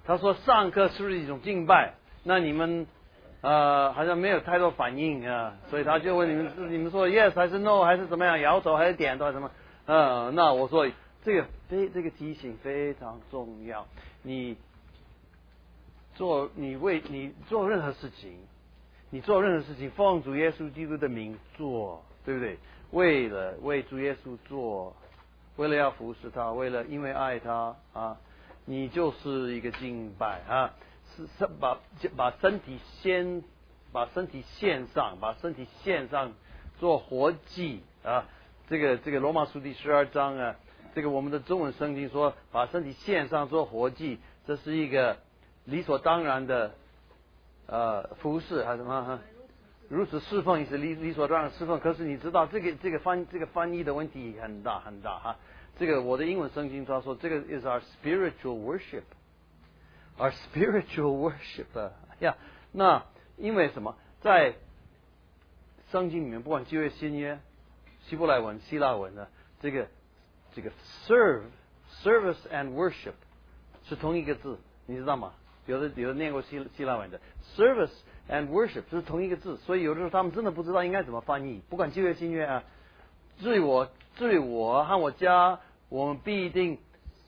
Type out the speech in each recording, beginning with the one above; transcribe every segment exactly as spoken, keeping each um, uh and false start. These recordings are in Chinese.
他说上课是不是一种敬拜？那你们呃好像没有太多反应啊，所以他就问你们，你们说 yes 还是 no 还是怎么样，摇头还是点头还是什么？呃，那我说这个非这个提醒非常重要。你做你为你做任何事情，你做任何事情，奉主耶稣基督的名做，对不对？为了为主耶稣做，为了要服侍他，为了因为爱他啊，你就是一个敬拜啊，是是把把身体先把身体献上，把身体献上做活祭啊。这个这个罗马书第十二章啊，这个我们的中文圣经说把身体献上做活祭，这是一个理所当然的呃服侍还是什么？如此侍奉也是理理所当然的侍奉。可是你知道这个这个翻这个翻译的问题很大很大哈。这个我的英文圣经他说这个 is our spiritual worship，our spiritual worship 啊呀。那因为什么？在圣经里面，不管旧约新约，希伯来文、希腊文的这个这个 serve service and worship 是同一个字，你知道吗？有的有的念过希希腊文的 service and worship 是同一个字，所以有的时候他们真的不知道应该怎么翻译。不管旧约新约啊，至于我至于我和我家，我们必定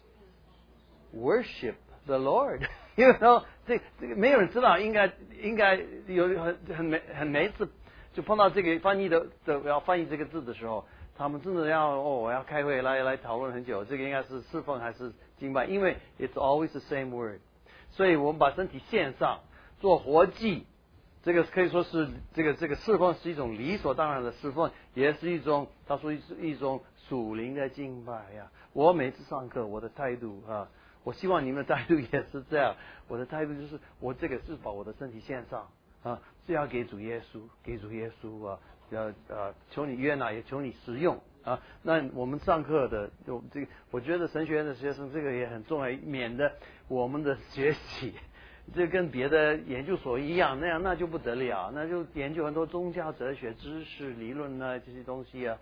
worship the Lord 因为说这这个没有人知道，应该应该有很很每很每一次就碰到这个翻译的的要翻译这个字的时候，他们真的要哦我要开会来来讨论很久，这个应该是侍奉还是敬拜，因为 it's always the same word。所以我们把身体献上做活祭，这个可以说是这个这个侍奉是一种理所当然的侍奉，也是一种他说是一种属灵的敬拜呀。我每次上课我的态度啊，我希望你们的态度也是这样。我的态度就是我这个是把我的身体献上啊，是要给主耶稣，给主耶稣啊，要呃求你悦纳，也求你实用啊。那我们上课的就这个，我觉得神学院的学生这个也很重要，免得我们的学习这跟别的研究所一样，那样那就不得了，那就研究很多宗教哲学知识理论啊这些东西啊。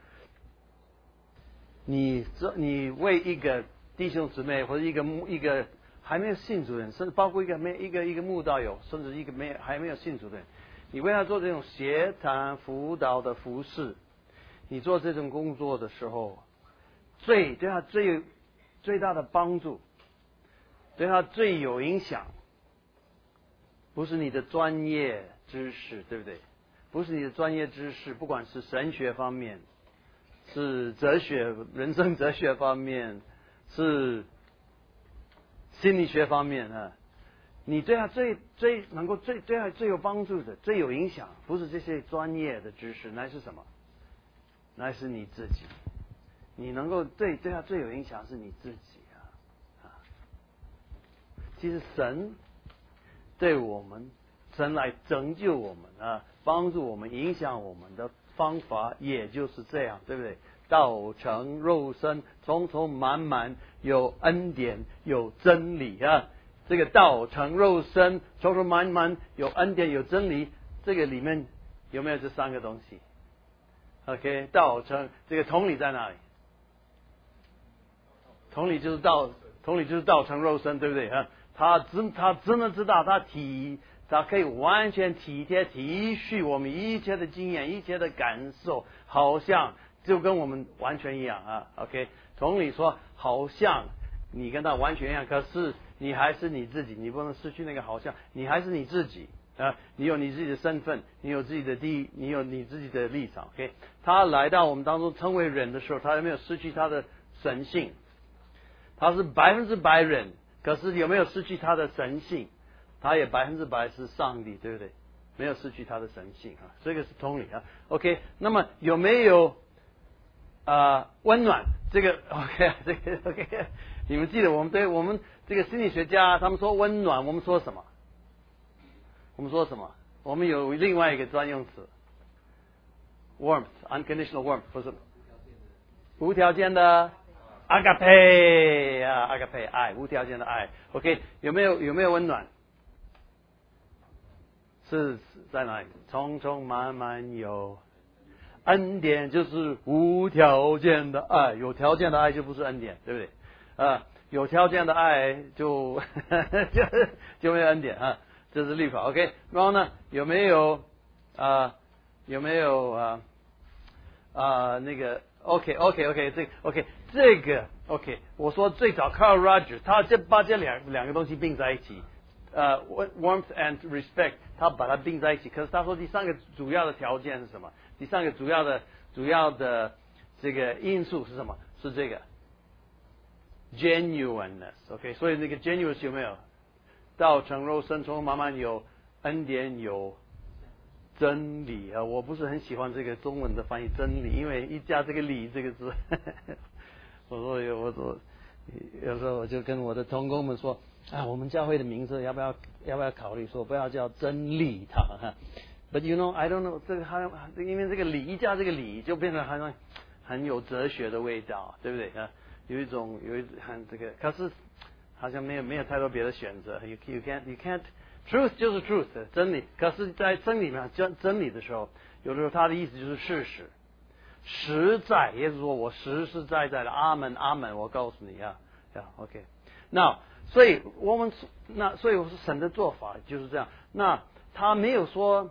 你这你为一个弟兄姊妹或者一个一个还没有信主的人，甚至包括一个没一个一个慕道友，甚至一个没还没有信主的人，你为他做这种协谈辅导的服事，你做这种工作的时候，最对他最最大的帮助，对他最有影响，不是你的专业知识，对不对？不是你的专业知识，不管是神学方面，是哲学、人生哲学方面，是心理学方面啊，你对他最最能够最对他最有帮助的、最有影响，不是这些专业的知识，乃是什么？乃是你自己。你能够对对他最有影响是你自己啊啊！其实神对我们，神来拯救我们啊，帮助我们、影响我们的方法，也就是这样，对不对？道成肉身，充充满满，有恩典，有真理啊！这个道成肉身，充充满满，有恩典，有真理，这个里面有没有这三个东西 ？OK， 道成这个同理在哪里？同理就是道，同理就是道成肉身，对不对啊？他真他真的知道，他体他可以完全体贴体恤我们一切的经验、一切的感受，好像就跟我们完全一样啊。OK， 同理说，好像你跟他完全一样，可是你还是你自己，你不能失去那个好像，你还是你自己啊。你有你自己的身份，你有自己的地，你有你自己的立场。OK， 他来到我们当中成为人的时候，他有没有失去他的神性？他是百分之百人，可是有没有失去他的神性？他也百分之百是上帝，对不对？没有失去他的神性啊，这个是同理啊。OK， 那么有没有啊、呃、温暖？这个 OK， 这个 OK， 你们记得我们对我们这个心理学家他们说温暖，我们说什么？我们说什么？我们有另外一个专用词 ，warmth， unconditional warmth， 不是无条件的。阿嘎佩啊，阿嘎佩爱，无条件的爱。OK， 有没有有没有温暖？是在哪里？充充满满有恩典，就是无条件的爱。有条件的爱就不是恩典，对不对？啊， 有条件的爱就就就没有恩典啊，这是律法 OK。然后呢，有没有啊、呃、有没有啊啊、呃、那个 OK OK OK 这 OK 这个 OK 我说最早 Carl Rogers 他这把这两两个东西并在一起，呃 warmth and respect 他把它并在一起，可是他说第三个主要的条件是什么？第三个主要的主要的这个因素是什么？是这个 genuineness OK。 所以那个 genuineness 有没有？道成肉身，从慢慢有恩典有真理啊，我不是很喜欢这个中文的翻译真理，因为一加这个理这个字，我说有我说有时候我就跟我的同工们说啊，我们教会的名字要不要要不要考虑说不要叫真理堂哈 ，But you know I don't know 这个好像因为这个理一加这个理就变成好像很有哲学的味道，对不对啊？有一种有一很这个，可是好像没有没有太多别的选择 ，you you can't you can't truth 就是 truth 真理，可是，在真理嘛真真理的时候，有的时候它的意思就是事实，实在，也就是说我实实在在的阿门阿门，我告诉你啊呀 OK。那所以我们那所以我说神的做法就是这样，那他没有说，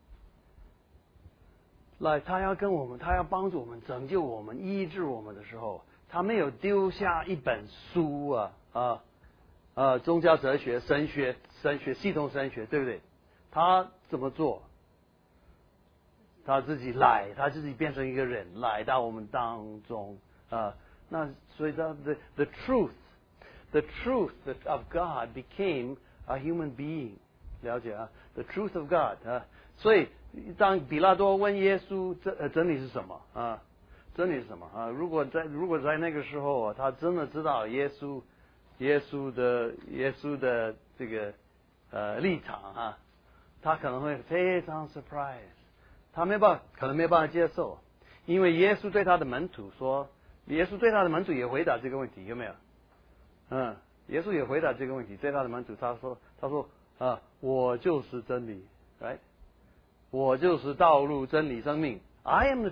来他要跟我们，他要帮助我们，拯救我们，医治我们的时候，他没有丢下一本书啊啊。呃，宗教哲学、神学、神学、系统神学，对不对？他怎么做？他自己来，他自己变成一个人，来到我们当中啊、呃。那所以他 the the truth, the truth of God became a human being， 了解啊 ？The truth of God 啊。所以当比拉多问耶稣真呃真理是什么啊？真理是什么啊？如果在如果在那个时候啊，他真的知道耶稣。耶稣的耶稣的这个呃立场啊，他可能会非常 surprise， 他没办法，可能没办法接受，因为耶稣对他的门徒说，耶稣对他的门徒也回答这个问题，有没有？嗯，耶稣也回答这个问题，对他的门徒他说他说啊，我就是真理 ，right？ 我就是道路、真理、生命 ，I am the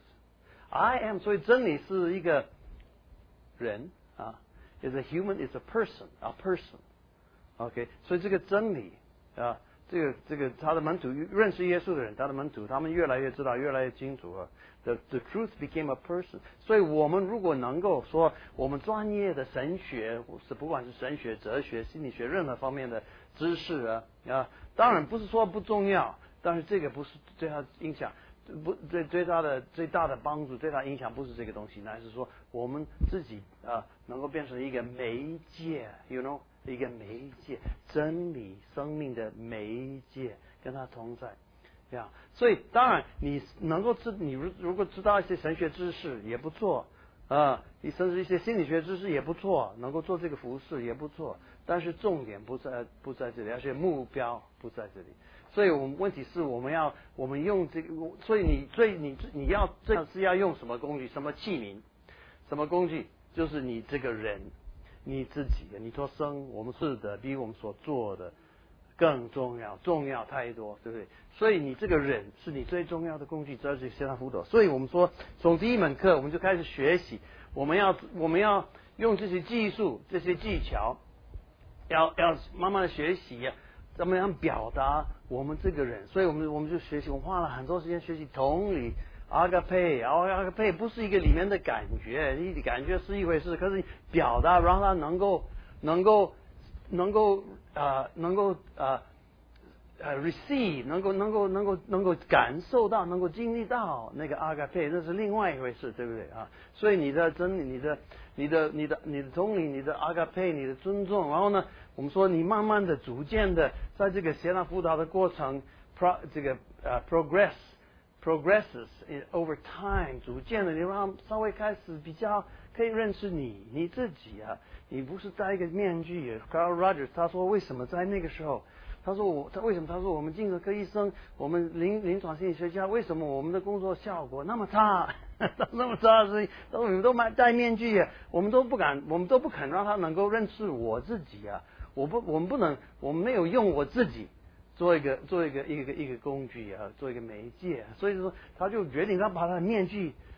truth，I am， 所以真理是一个人啊。is a human, is a person, a person. OK， 所以这个真理啊，这个这个他的门徒认识耶稣的人，他的门徒他们越来越知道，越来越清楚啊。The the truth became a person。所以我们如果能够说，我们专业的神学，是不管是神学、哲学、心理学任何方面的知识啊啊，当然不是说不重要，但是这个不是对他影响。不对，对他的最大的帮助，对他影响不是这个东西，乃是说我们自己啊，能够变成一个媒介 ，you know， 一个媒介，真理生命的媒介，跟他同在，呀、yeah 。所以当然你能够知，你如如果知道一些神学知识也不错啊，你甚至一些心理学知识也不错，能够做这个服饰也不错，但是重点不在不在这里，而且目标不在这里。所以我们问题是我们要我们用这个，所以你最你你要这是要用什么工具，什么器皿，什么工具，就是你这个人，你自己，你说生我们是的比我们所做的更重要，重要太多，对不对？所以你这个人是你最重要的工具，这是线上辅导。所以我们说从第一门课我们就开始学习，我们要我们要用这些技术、这些技巧，要要慢慢的学习呀、啊。怎么样表达我们这个人？所以我们我们就学习，我们花了很多时间学习同理、阿嘎佩，阿阿嘎佩不是一个里面的感觉，你感觉是一回事，可是表达让他能够能够能够啊、呃、能够啊呃 receive 能够能够能够能够感受到，能够经历到那个阿嘎佩，那是另外一回事，对不对啊？所以你的真理，你的你的你的你的同理，你的阿嘎佩，你的尊重，然后呢？我们说，你慢慢的、逐渐的，在这个协纳辅导的过程 ，pro 这个呃 progress progresses in over time， 逐渐的，你让稍微开始比较可以认识你你自己啊，你不是戴一个面具。Carl Rogers 他说，为什么在那个时候，他说我他为什么他说我们精神科医生，我们临临床心理学家，为什么我们的工作效果那么差？那么差，所以我们都戴面具啊，我们都不敢，我们都不肯让他能够认识我自己啊。我不，我们不能，我们没有用我自己做一个做一个一个一个工具啊，做一个媒介，所以说他就决定他把他的面具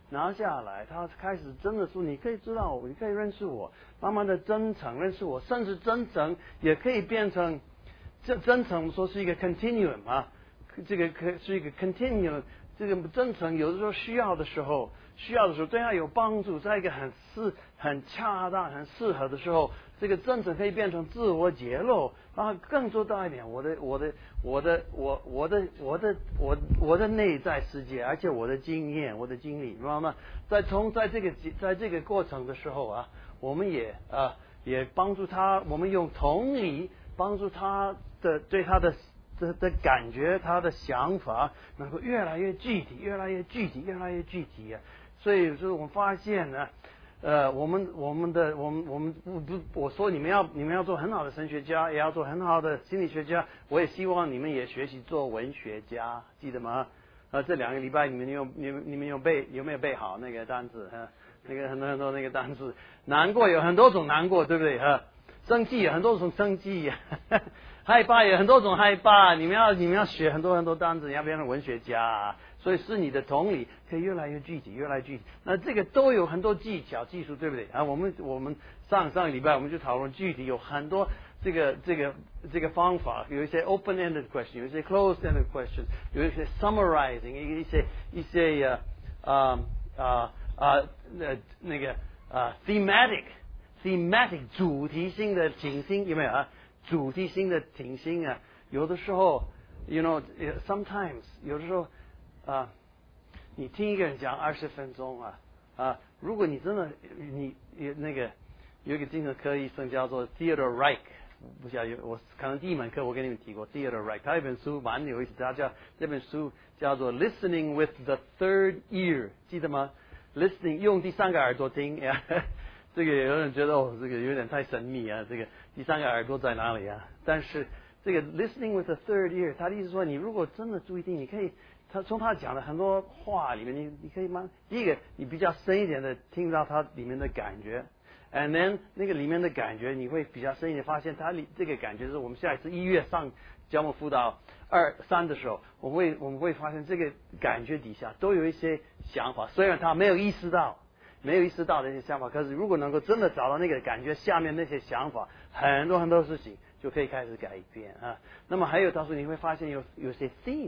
拿下来，他开始真的说，你可以知道我，你可以认识我，慢慢的真诚认识我，甚至真诚也可以变成，这真诚说是一个 continuum 啊，这个可是一个 continuum， 这个真诚有的时候需要的时候，需要的时候对他有帮助，在一个很适、很恰当、很适合的时候，这个真诚可以变成自我揭露，然后更做到一点，我的、我的、我的、我、我的、我的、我、我的内在世界，而且我的经验、我的经历，知道吗？在从在这个在这个过程的时候啊，我们也啊也帮助他，我们用同理帮助他的对他的。的的感觉，他的想法能够越来越具体，越来越具体，越来越具体啊！所以就是我们发现呢，呃，我们我们的我们我们不不，我说你们要你们要做很好的神学家，也要做很好的心理学家，我也希望你们也学习做文学家，记得吗？呃，这两个礼拜你们有你们你们有背有没有背好那个单词哈？那个很多很多那个单词，难过有很多种难过，对不对哈？生气有很多种生气。害怕有很多种害怕，你们要你们要学很多很多单词，你要变成文学家、啊，所以是你的同理可以越来越具体，越来越具体。那这个都有很多技巧、技术，对不对？啊，我们我们上上个礼拜我们就讨论具体有很多这个这个这个方法，有一些 open-ended question， 有一些 closed-ended question， 有一些 summarizing， 一些一些呃啊啊啊那那个啊 thematic thematic 主题性的情形有没有啊？主题性的停心啊，有的时候 ，you know sometimes 有的时候啊，你听一个人讲二十分钟啊啊，如果你真的你那个有一个精神科医生叫做 Theodore Reich， 不晓得我可能第一门课我跟你们提过 Theodore Reich， 他有一本书蛮有意思，他叫这本书叫做 Listening with the Third Ear， 记得吗 ？Listening 用第三个耳朵听呀。这个有人觉得哦，这个有点太神秘啊，这个第三个耳朵在哪里啊？但是这个 listening with the third ear， 他的意思说，你如果真的注意听，你可以，他从他讲的很多话里面，你你可以吗？第一个，你比较深一点的听到他里面的感觉 ，and then 那个里面的感觉，你会比较深一点发现他里这个感觉是我们下一次一月上教牧辅导二三的时候，我们会我们会发现这个感觉底下都有一些想法，虽然他没有意识到。没有意识到的一些想法，可是如果能够真的找到那个感觉，下面那些想法，很多很多事情就可以开始改变啊。那么还有，到时候你会发现有有些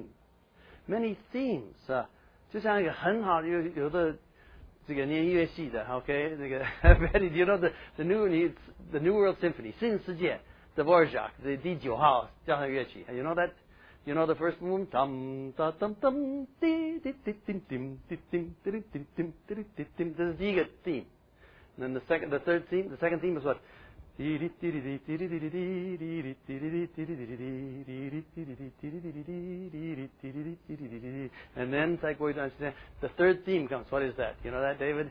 theme，many themes 啊，就像一个很好的有有的这个念音乐系的 ，OK， 这个 you know the the new the New World Symphony 新世界 Dvorak 这第九号交响乐曲 ，you know that。You know the first one, dum da dum dum, di di di dim dim di dim di dim dim di dim dim. This is the theme. And then the second, the third theme, the second theme is what? And then it's like what you understand. The third theme comes. What is that? You know that, David?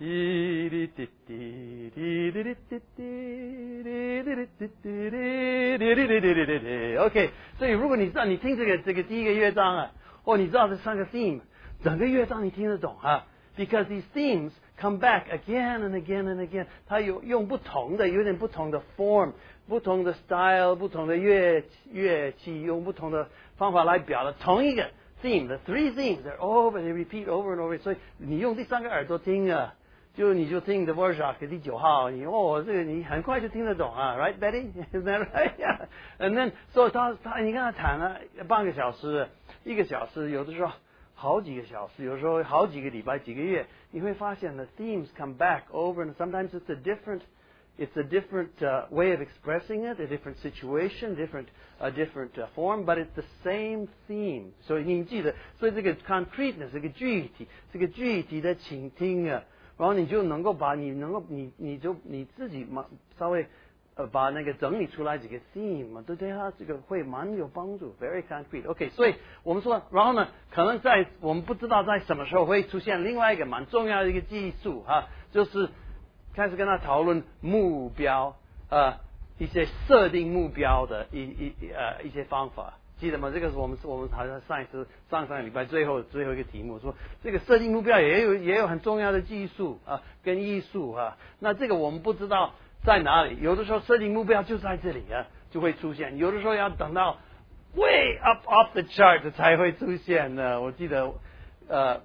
OK， 所以如果你知道你听这个这个第一个乐章啊，或你知道这三个 theme， 整个乐章你听得懂啊 ，because these themes come back again and again and again， 它有用不同的有点不同的 form， 不同的 style， 不同的乐乐器，用不同的方法来表达同一个 theme，the three themes they're over they repeat over and over， 所以你用第三个耳朵听啊。就你就听 Dvorak 第九号，你哦，这个你很快就听得懂啊 ，right Betty？ Is that right? Yeah. And then 所以他他你跟他谈了半个小时、一个小时，有的时候好几个小时，有时候好几个礼拜、几个月，你会发现 the themes come back over, and sometimes it's a different, it's a different uh, way of expressing it, a different situation, different a different uh, form, but it's the same theme. 所以你记得，所以这个 concreteness 这个具体，这个具体的倾听啊。然后你就能够把你能够你你就你自己嘛稍微呃把那个整理出来几个 theme 嘛，对对他这个会蛮有帮助 ，very concrete。OK， 所以我们说，然后呢，可能在我们不知道在什么时候会出现另外一个蛮重要的一个技术哈、啊，就是开始跟他讨论目标呃一些设定目标的一一呃一些方法。记得吗？这个是我们我们好像上一次上上个礼拜最后最后一个题目说，这个设定目标也有也有很重要的技术啊，跟艺术啊。那这个我们不知道在哪里，有的时候设定目标就在这里啊，就会出现；有的时候要等到 way up off the chart 才会出现呢。我记得呃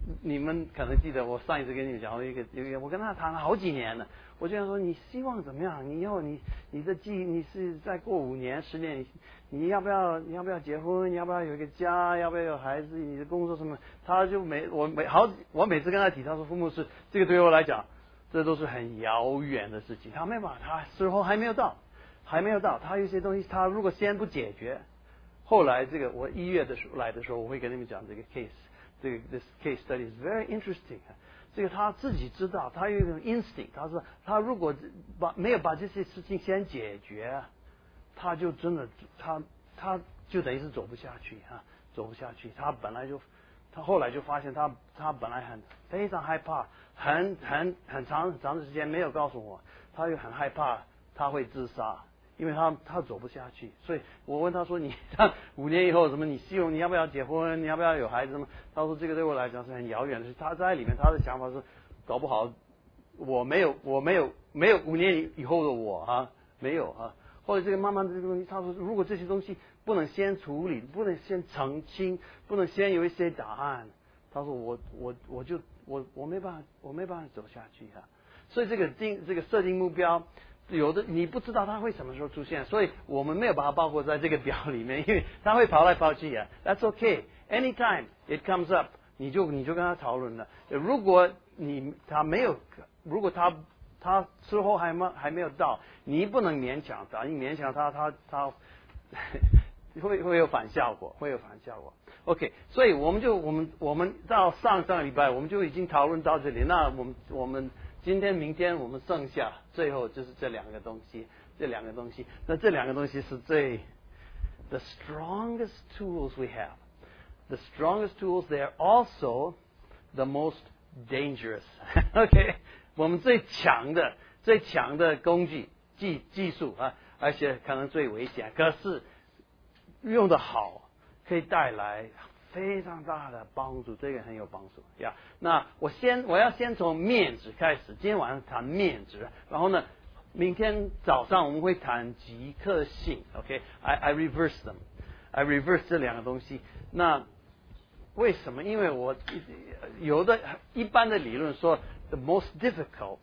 你们可能记得我上一次跟你们讲，我一个有一个我跟他谈了好几年了，我就想说你希望怎么样？你以后你你的计你是再过五年十年，你你要不要你要不要结婚？你要不要有一个家？要不要有孩子？你的工作什么？他就每我每好我每次跟他提，他说父母是这个对我来讲，这都是很遥远的事情，他没办法，他时候还没有到，还没有到，他有些东西他如果先不解决，后来这个我一月的时候来的时候，我会跟你们讲这个 case。这个 this case study is very interesting。这个他自己知道，他有一种 instinct。他说，他如果把没有把这些事情先解决，他就真的他他就等于是走不下去啊，走不下去。他本来就，他后来就发现他他本来很非常害怕，很很很长很长的时间没有告诉我，他又很害怕他会自杀。因为他他走不下去，所以我问他说你他五年以后什么你希望你要不要结婚，你要不要有孩子吗？他说这个对我来讲是很遥远的事。他在里面他的想法是搞不好我没有我没有没有五年以后的我啊，没有啊。或者这个慢慢的这个东西，他说如果这些东西不能先处理，不能先澄清，不能先有一些答案，他说我我我就我我没办法我没办法走下去啊。所以这个定这个设定目标。有的你不知道它会什么时候出现，所以我们没有把它包括在这个表里面，因为它会跑来跑去啊。That's okay. Anytime it comes up， 你就你就跟他讨论了。如果你他没有，如果他他之后还没还没有到，你不能勉强他，你勉强他他他会会有反效果，会有反效果。OK， 所以我们就我们我们到上上个礼拜我们就已经讨论到这里，那我们我们。今天、明天我们剩下最后就是这两个东西，这两个东西，那这两个东西是最 the strongest tools we have. The strongest tools, they are also the most dangerous. OK， 我们最强的、最强的工具、技技术啊，而且可能最危险，可是用得好，可以带来非常大的帮助，这个很有帮助呀。Yeah. 那我先我要先从面值开始，今天晚上谈面值，然后呢，明天早上我们会谈极客性。OK，I、okay? I reverse them, I reverse 这两个东西。那为什么？因为我有的一般的理论说 ，the most difficult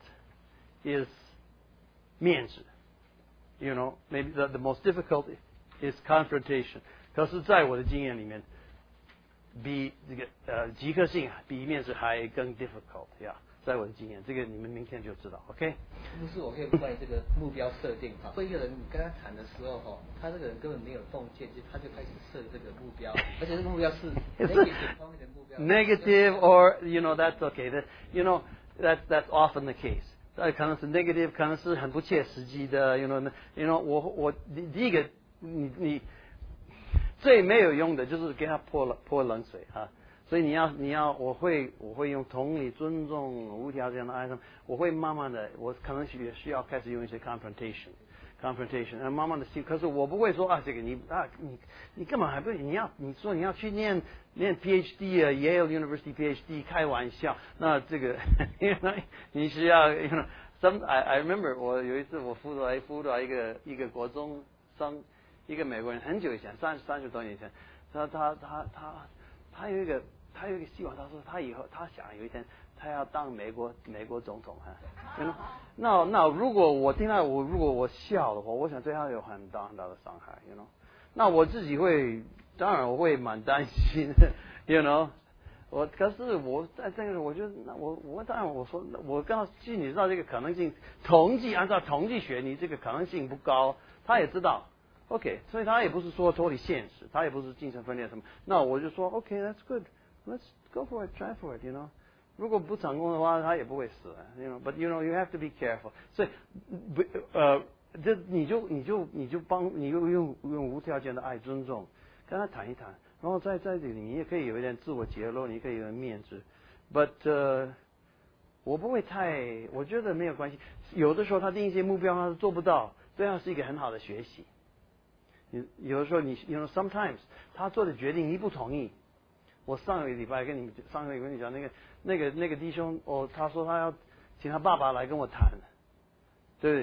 is 面值 ，you know, maybe the the most difficult is confrontation。可是，在我的经验里面。比这个呃极客性比面试还更 difficult 呀，在我的经验，这个你们明天就知道 ，OK？ 不是，我可以关于这个目标设定哈。一个人你跟他谈的时候哈，他这个人根本没有洞见，就他就开始设这个目标，而且这个目标是 negative 方面的目标。 negative or you know that's okay. That you know that's that's often the case. 呃，可能是 negative， 可能是很不切实际的 ，you know you know 我我第第一个你你。最没有用的就是给他泼冷泼冷水啊，所以你要你要我会我会用同理、尊重、无条件的爱，我会慢慢的，我可能也需要开始用一些 confrontation，confrontation， 然后慢慢的可是我不会说啊，这个你啊你你根本还不你要你说你要去念念 PhD 啊 Yale University PhD 开玩笑，那这个你需要 you know some I I remember 我有一次我辅导辅导一个一个国中生。一个美国人很久以前，三三十多年前，他他他他他有一个他有一个希望，他说他以后他想有一天他要当美国美国总统啊。那那如果我听到我如果我笑的话，我想对他有很大很大的伤害 ，you know。那我自己会当然我会蛮担心的 ，you know。我可是我在这个我就那我我当然我说我告诉你知道这个可能性统计按照统计学你这个可能性不高，他也知道。OK， 所以他也不是说脱离现实，他也不是精神分裂什么。那我就说 OK，that's good，let's go for it，try for it，you know。如果不成功的话，他也不会死 ，you know。But you know you have to be careful。所以，呃，这你就你就你就帮你用用用无条件的爱尊重，跟他谈一谈，然后在在这里你也可以有一点自我揭露，你可以有点面子。But 呃，我不会太，我觉得没有关系。有的时候他定一些目标他是做不到，对他是一个很好的学习。有有的时候你 you know sometimes 他做的决定你不同意。我上个礼拜跟你上个礼拜跟你讲那个那个那个弟兄哦，他说他要请他爸爸来跟我谈，对，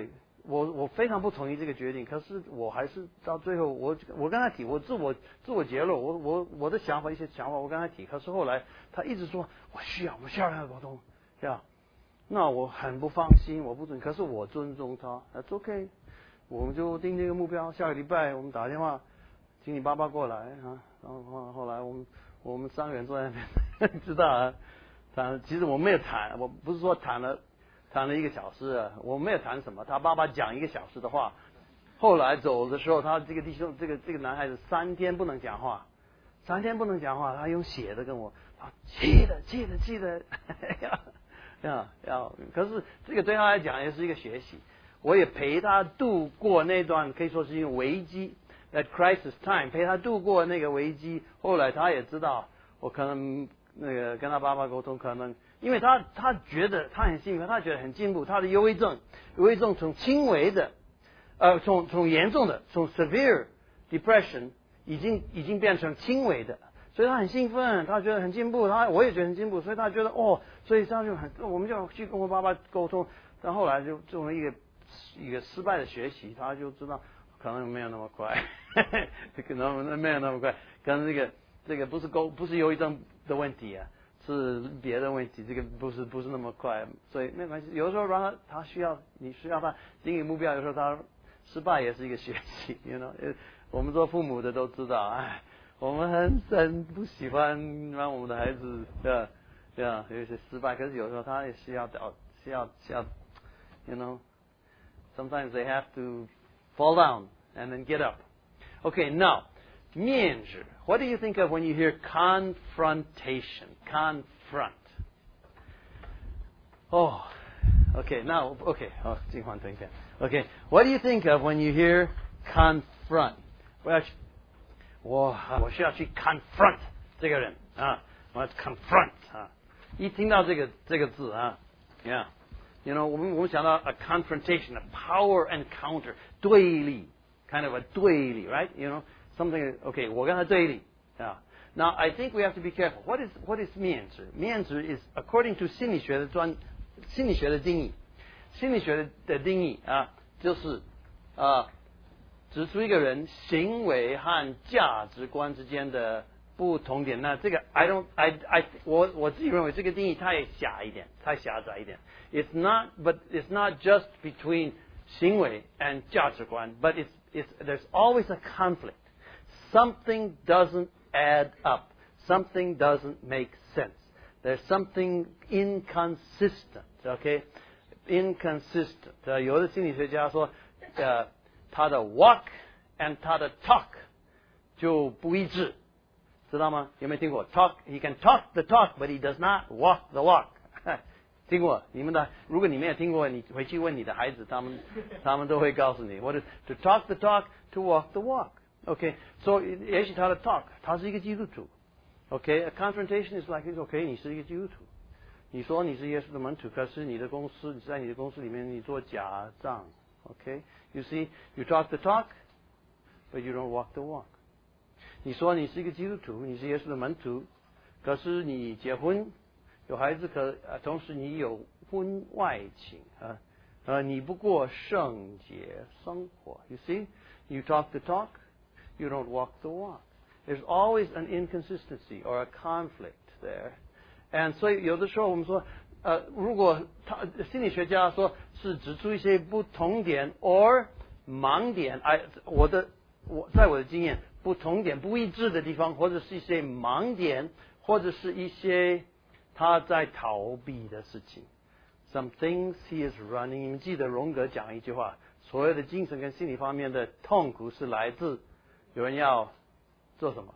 我我非常不同意这个决定，可是我还是到最后，我我跟他提，我自我自我结论，我我我的想法一些想法我跟他提，可是后来他一直说我需要，我需要跟他沟通，这样，那我很不放心，我不准，可是我尊重他 ，That's OK， 我们就定这个目标，下个礼拜我们打电话，请你爸爸过来啊，然后后来我们我们三个人坐在那边，知道啊，谈，其实我没有谈，我不是说谈了。谈了一个小时啊，我没有谈什么。他爸爸讲一个小时的话，后来走的时候，他这个弟兄，这个这个男孩子三天不能讲话，三天不能讲话，他用写的跟我，他记得记得记得，要要。可是这个对他来讲也是一个学习，我也陪他度过那段可以说是一个危机 ，that crisis time， 陪他度过那个危机。后来他也知道，我可能那个跟他爸爸沟通，可能。因为他他觉得他很幸运，他觉得很进步。他的忧郁症，忧郁症从轻微的，呃，从从严重的，从 severe depression 已经已经变成轻微的，所以他很兴奋，他觉得很进步，他我也觉得很进步，所以他觉得哦，所以他就很，我们就去跟我爸爸沟通。但后来就作为一个一个失败的学习，他就知道可能没有那么快，可能没有那么快，可能这个这个不是沟不是忧郁症的问题啊。是别的问题，这个不是不是那么快，所以没关系。有的时候让他他需要你需要他定义目标，有时候他失败也是一个学习 ，you know。我们做父母的都知道，哎，我们很很不喜欢让我们的孩子对吧对吧有一些失败，可是有时候他也需要找需要需要 ，you know。Sometimes they have to fall down and then get up. Okay, now. 面质 What do you think of when you hear confrontation? Confront. Oh, okay. Now, okay. 好，进换成一遍。Okay. What do you think of when you hear confront? 我要去，我我需要去 confront 这个人啊，我要 confront 啊。一听到这个这个字啊 ，Yeah. You know, 我们我们想到 a confrontation, a power encounter, 对立 ，kind of a 对立 ，right? You know.Something okay, 我跟他对立啊。Now I think we have to be careful. What is what is 面质？面质 is according to 心理学的专心理学的定义。心理学的的定义啊，就是啊，指出一个人行为和价值观之间的不同点。那这个 I don't I I 我我自己认为这个定义太狭一点，太狭窄一点。It's not, but it's not just between 行为 and 价值观 but it's it's there's always a conflict.Something doesn't add up. Something doesn't make sense. There's something inconsistent. Okay, inconsistent. 呃，有的心理学家说，呃，他的 walk and 他的 talk 就不一致，知道吗？有没有听过 talk? He can talk the talk, but he does not walk the walk. 听过？你们的，如果你没有听过，你回去问你的孩子，他们他们都会告诉你 ，what is to talk the talk, to walk the walk.Okay, so 也许他的 talk, 他是一个基督徒。Okay, a confrontation is like, okay, 你是一个基督徒，你说你是耶稣的门徒，可是你的公司，你在你的公司里面你做假账。Okay, you see, you talk the talk, but you don't walk the walk. 你说你是一个基督徒，你是耶稣的门徒，可是你结婚有孩子可，可同时你有婚外情啊，呃，你不过圣洁生活。You see, you talk the talk.You don't walk the walk. There's always an inconsistency or a conflict there. And 所以有的时候我们说，呃，如果他心理学家说是指出一些不同点 or 盲点，哎，我的我在我的经验，不同点不一致的地方，或者是一些盲点，或者是一些他在逃避的事情。Some things he is running. 你们记得荣格讲一句话，所有的精神跟心理方面的痛苦是来自有人要做什么？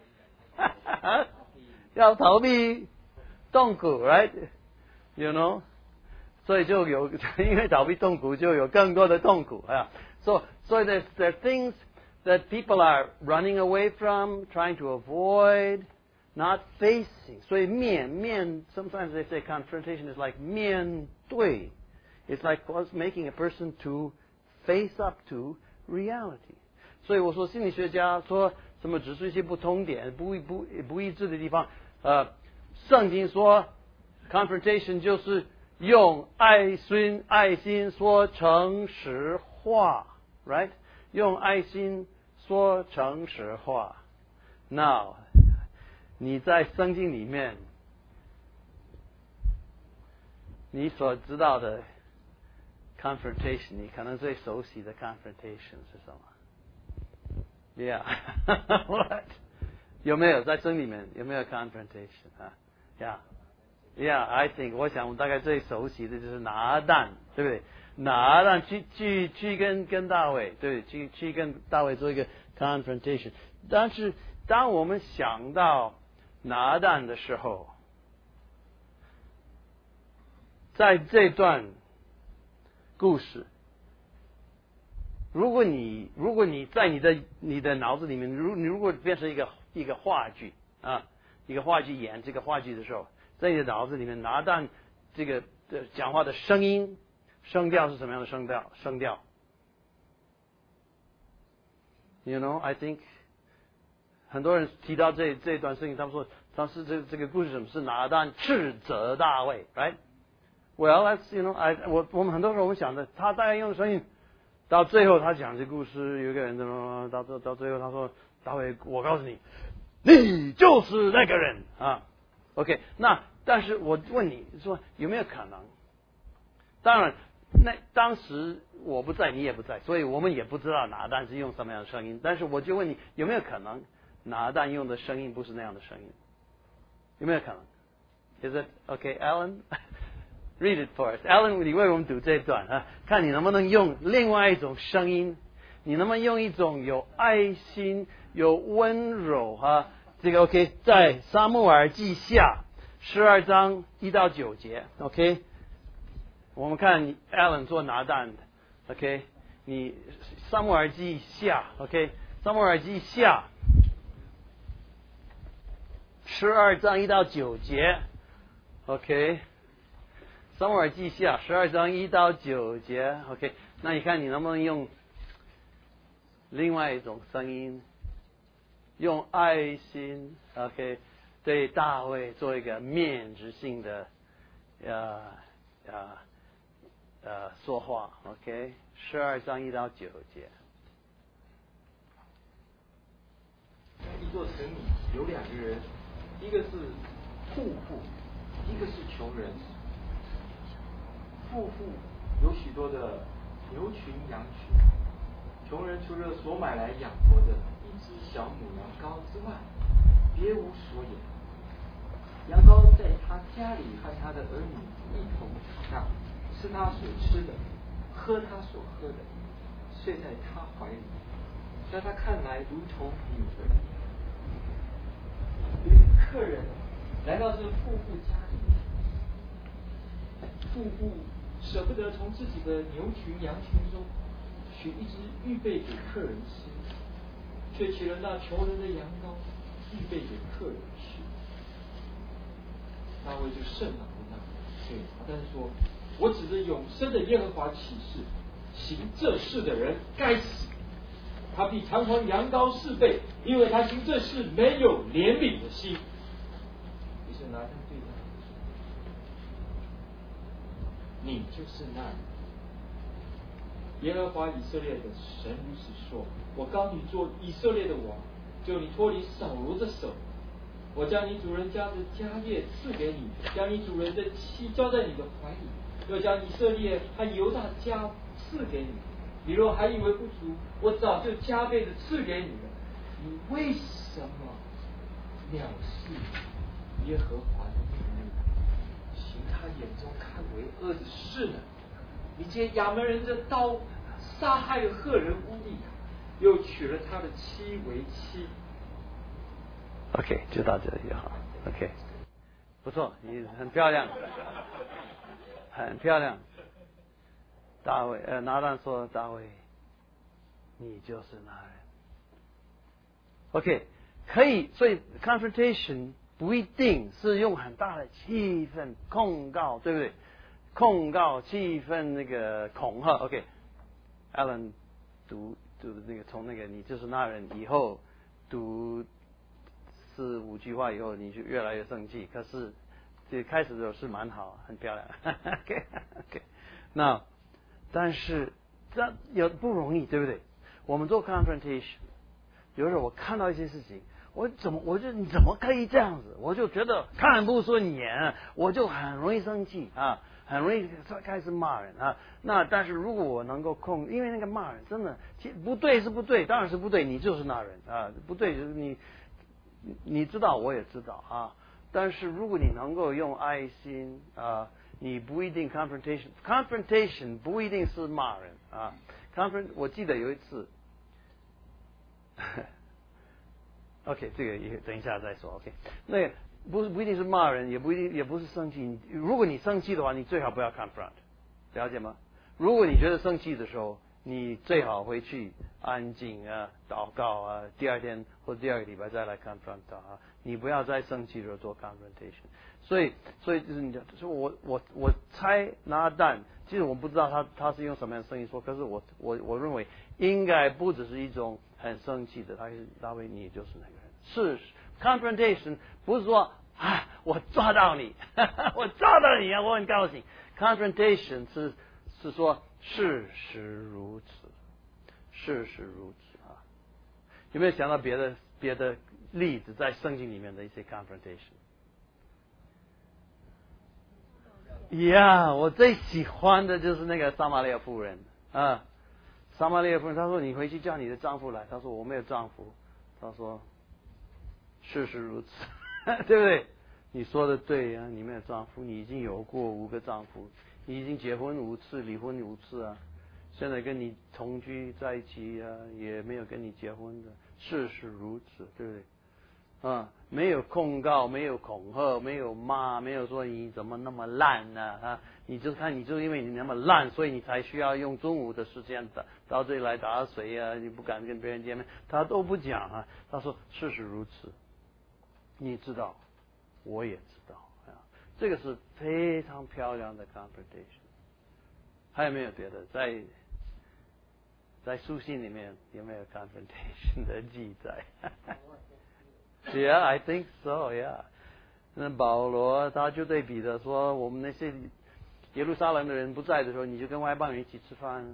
要逃避痛苦 ，right? You know? 所以就有因为逃避痛苦，就有更多的痛苦啊。So, so there's there are things that people are running away from, trying to avoid, not facing. 所以面面 sometimes they say confrontation is like 面对 It's like making a person to face up to reality. 所以我说心理学家说什么指出一些不同点、不不不一致的地方。呃，圣经说 confrontation 就是用爱心爱心说诚实话 ，right？ 用爱心说诚实话。Now， 你在圣经里面，你所知道的 confrontation， 你可能最熟悉的 confrontation 是什么 ？Yeah， 有没有在圣经里面有没有 confrontation 啊 ？Yeah。Yeah, I think 我想我大概最熟悉的就是拿旦，对不对？拿旦去去去跟跟大卫，对，去去跟大卫做一个 confrontation。但是当我们想到拿旦的时候，在这段故事，如果你如果你在你的你的脑子里面，如你如果变成一个一个话剧啊，一个话剧演这个话剧的时候。在你的脑子里面，拿旦这个的讲话的声音、声调是什么样的声调？声调 ，You know, I think 很多人提到这这段事情，他们说他是这这个故事什么是拿旦斥责大卫 ，right? Well, that's you know, I 我我们很多时候我们想的，他大概用的声音，到最后他讲这故事，有一个人怎么到到到最后他说大卫，我告诉你，你就是那个人啊。OK， 那但是我问你说有没有可能？当然，那当时我不在，你也不在，所以我们也不知道拿旦是用什么样的声音。但是我就问你，有没有可能拿旦用的声音不是那样的声音？有没有可能 ？Is it okay, Alan? Read it for us, Alan. 你为我们读这段啊，看你能不能用另外一种声音，你能不能用一种有爱心、有温柔啊？这个 OK， 在撒母耳记下十二章一到九节 ，OK， 我们看 Alan 做拿旦的 ，OK， 你撒母耳记下 ，OK， 撒母耳记下十二章一到九节 ，OK， 撒母耳记下十二章一到九节 ，OK， 那你看你能不能用另外一种声音？用爱心 ，OK， 对大卫做一个面质性的呃呃呃说话 ，OK， 十二章一到九节。 一座城里有两个人，一个是富妇，一个是穷人。富妇有许多的牛群羊群，穷人除了所买来养活的一只小母羊羔之外，别无所有。羊羔在他家里和他的儿女一同长大，吃他所吃的，喝他所喝的，睡在他怀里，在他看来如同女儿。有一个客人来到这富妇家里，富妇舍不得从自己的牛群羊群中取一只预备给客人吃，却取了那穷人的羊羔预备给客人吃。大卫就甚恼不当，对拿单说：“我指着永生的耶和华起誓，行这事的人该死，他必偿还羊羔四倍，因为他行这事没有怜悯的心。”于是拿单对他说：“你就是那人。耶和华以色列的神如此说：我刚你做以色列的王，就你脱离扫罗的手。我将你主人家的家业赐给你，将你主人的妻交在你的怀里，又将以色列和犹大家赐给你。你若还以为不足，我早就加倍的赐给你了。你为什么藐视耶和华的命令，行他眼中看为恶的事呢？你借亚门人的刀杀害了赫人乌利亚，又娶了他的妻为妻。 OK， 就到这里就好。OK， 不错，你很漂亮，很漂亮。大卫，呃，拿单说：“大卫，你就是那人。” OK， 可以，所以 confrontation 不一定是用很大的气氛控告，对不对？控告、气氛、那个恐吓。OK，Alan 读读那个从那个你就是那人以后读四五句话以后，你就越来越生气。可是这开始的时候是蛮好，很漂亮。OK OK， 那但是这也不容易，对不对？我们做 confrontation， 有时候我看到一些事情，我怎么我就你怎么可以这样子？我就觉得看不顺眼，我就很容易生气啊，很容易开始骂人啊。那但是如果我能够控，因为那个骂人真的不对是不对，当然是不对，你就是那人啊，不对就是你你知道我也知道啊。但是如果你能够用爱心啊，你不一定 confrontation confrontation 不一定是骂人啊。confront 我记得有一次。OK， 这个也等一下再说。OK， 那个不是不一定是骂人，也不一定也不是生气。如果你生气的话，你最好不要 confront， 了解吗？如果你觉得生气的时候，你最好回去安静啊，祷告啊，第二天或第二个礼拜再来 confront 他啊。你不要再生气的时候做 confrontation。所以，所以就是你讲，就是我我我猜拿蛋，其实我不知道他他是用什么样的声音说，可是我我我认为应该不只是一种很生气的，他是大卫你就是那个人。是 confrontation 不是说啊我抓到你，我抓到你啊，我很高兴。confrontation 是是说事实如此，事实如此啊。有没有想到别的别的例子在圣经里面的一些 confrontation？ 呀、yeah, 我最喜欢的就是那个撒玛利亚妇人啊。撒玛利亚妇人她说你回去叫你的丈夫来，她说我没有丈夫，她说事实如此，对不对？你说的对啊，你没有丈夫，你已经有过五个丈夫，你已经结婚五次，离婚五次啊，现在跟你同居在一起啊，也没有跟你结婚的，事实如此，对不对？啊，没有控告，没有恐吓，没有骂，没有说你怎么那么烂呢？啊，你就看你就因为你那么烂，所以你才需要用中午的时间到到这里来打水啊，你不敢跟别人见面，他都不讲啊。他说事实如此，你知道，我也知道啊，这个是非常漂亮的 confrontation。还有没有别的？在在书信里面有没有 confrontation 的记载？Yeah, I think so. Yeah. 那保罗他就对彼得说：“我们那些耶路撒冷的人不在的时候，你就跟外邦人一起吃饭。”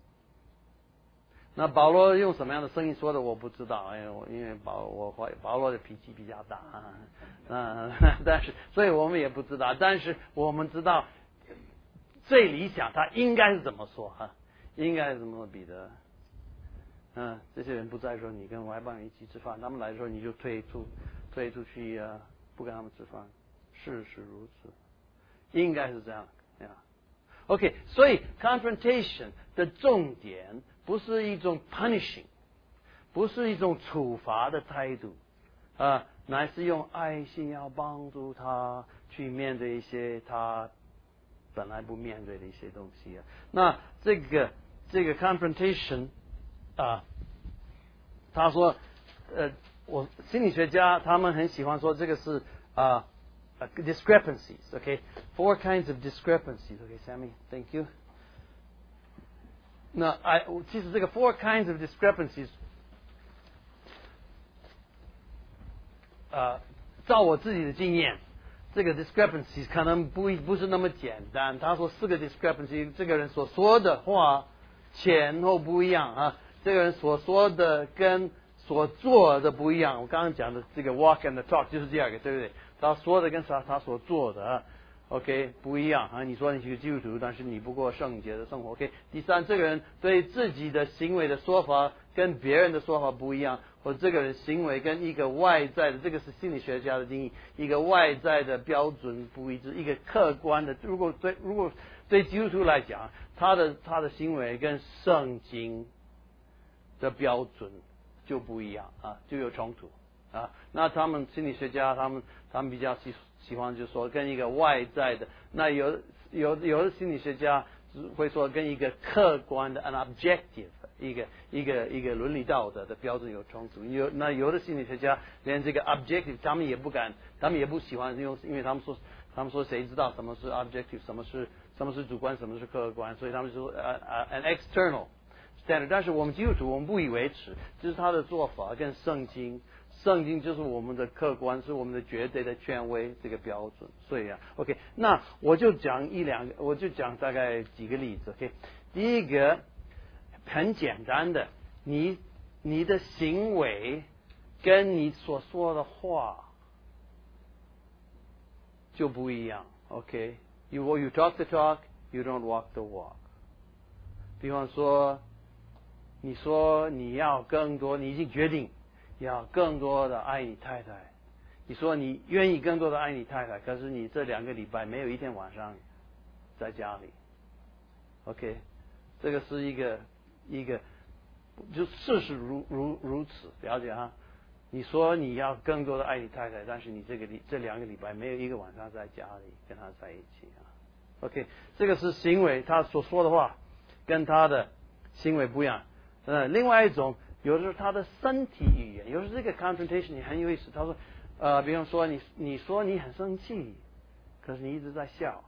那保罗用什么样的声音说的我不知道，哎，我因为保我保罗的脾气比较大啊，嗯，但是所以我们也不知道，但是我们知道最理想他应该是怎么说哈，应该是怎么说彼得。嗯，这些人不在的时候，你跟外邦人一起吃饭；他们来的时候，你就退出，退出去啊，不跟他们吃饭。事实如此，应该是这样呀。OK， 所以 confrontation 的重点不是一种 punishing， 不是一种处罚的态度啊，乃是用爱心要帮助他去面对一些他本来不面对的一些东西啊。那这个这个 confrontation。啊，他说，呃，我心理学家他们很喜欢说这个是啊、uh, discrepancies，OK，four、okay? kinds of discrepancies，OK，Sammy，thank you。那哎，其实这个 four kinds of discrepancies， 啊、呃，照我自己的经验，这个 discrepancies 可能不不是那么简单。他说四个 discrepancies， 这个人所说的话前后不一样啊。这个人所说的跟所做的不一样，我刚刚讲的这个 walk and the talk 就是第二个，对不对？他说的跟他他所做的啊 ，OK 不一样啊。你说你是个基督徒，但是你不过圣洁的生活 ，OK。第三，这个人对自己的行为的说法跟别人的说法不一样，或者这个人行为跟一个外在的，这个是心理学家的定义，一个外在的标准不一致，一个客观的。如果对如果对基督徒来讲，他的他的行为跟圣经的标准就不一样啊，就有冲突啊。那他们心理学家，他们他们比较喜喜欢就说跟一个外在的，那有有有的心理学家会说跟一个客观的 an objective 一个一个一个伦理道德的标准有冲突。有那有的心理学家连这个 objective 他们也不敢，他们也不喜欢用，因为他们说他们说谁知道什么是 objective， 什么是什么是主观，什么是客观，所以他们说呃呃 an external。但是我们基督徒我们不以为耻，这是他的做法跟圣经圣经就是我们的客观，是我们的绝对的权威这个标准。所以啊 ，OK， 那我就讲一两个，我就讲大概几个例子。OK， 第一个很简单的，你你的行为跟你所说的话就不一样。OK，you you talk the talk, you don't walk the walk。比方说，你说你要更多，你已经决定要更多的爱你太太。你说你愿意更多的爱你太太，可是你这两个礼拜没有一天晚上在家里。OK， 这个是一个一个，就事实如如如此，了解哈？你说你要更多的爱你太太，但是你这个礼这两个礼拜没有一个晚上在家里跟他在一起啊。OK， 这个是行为，他所说的话跟他的行为不一样。呃，另外一种，有的时候他的身体语言，有时候这个 confrontation 也很有意思。他说，呃，比方说你你说你很生气，可是你一直在笑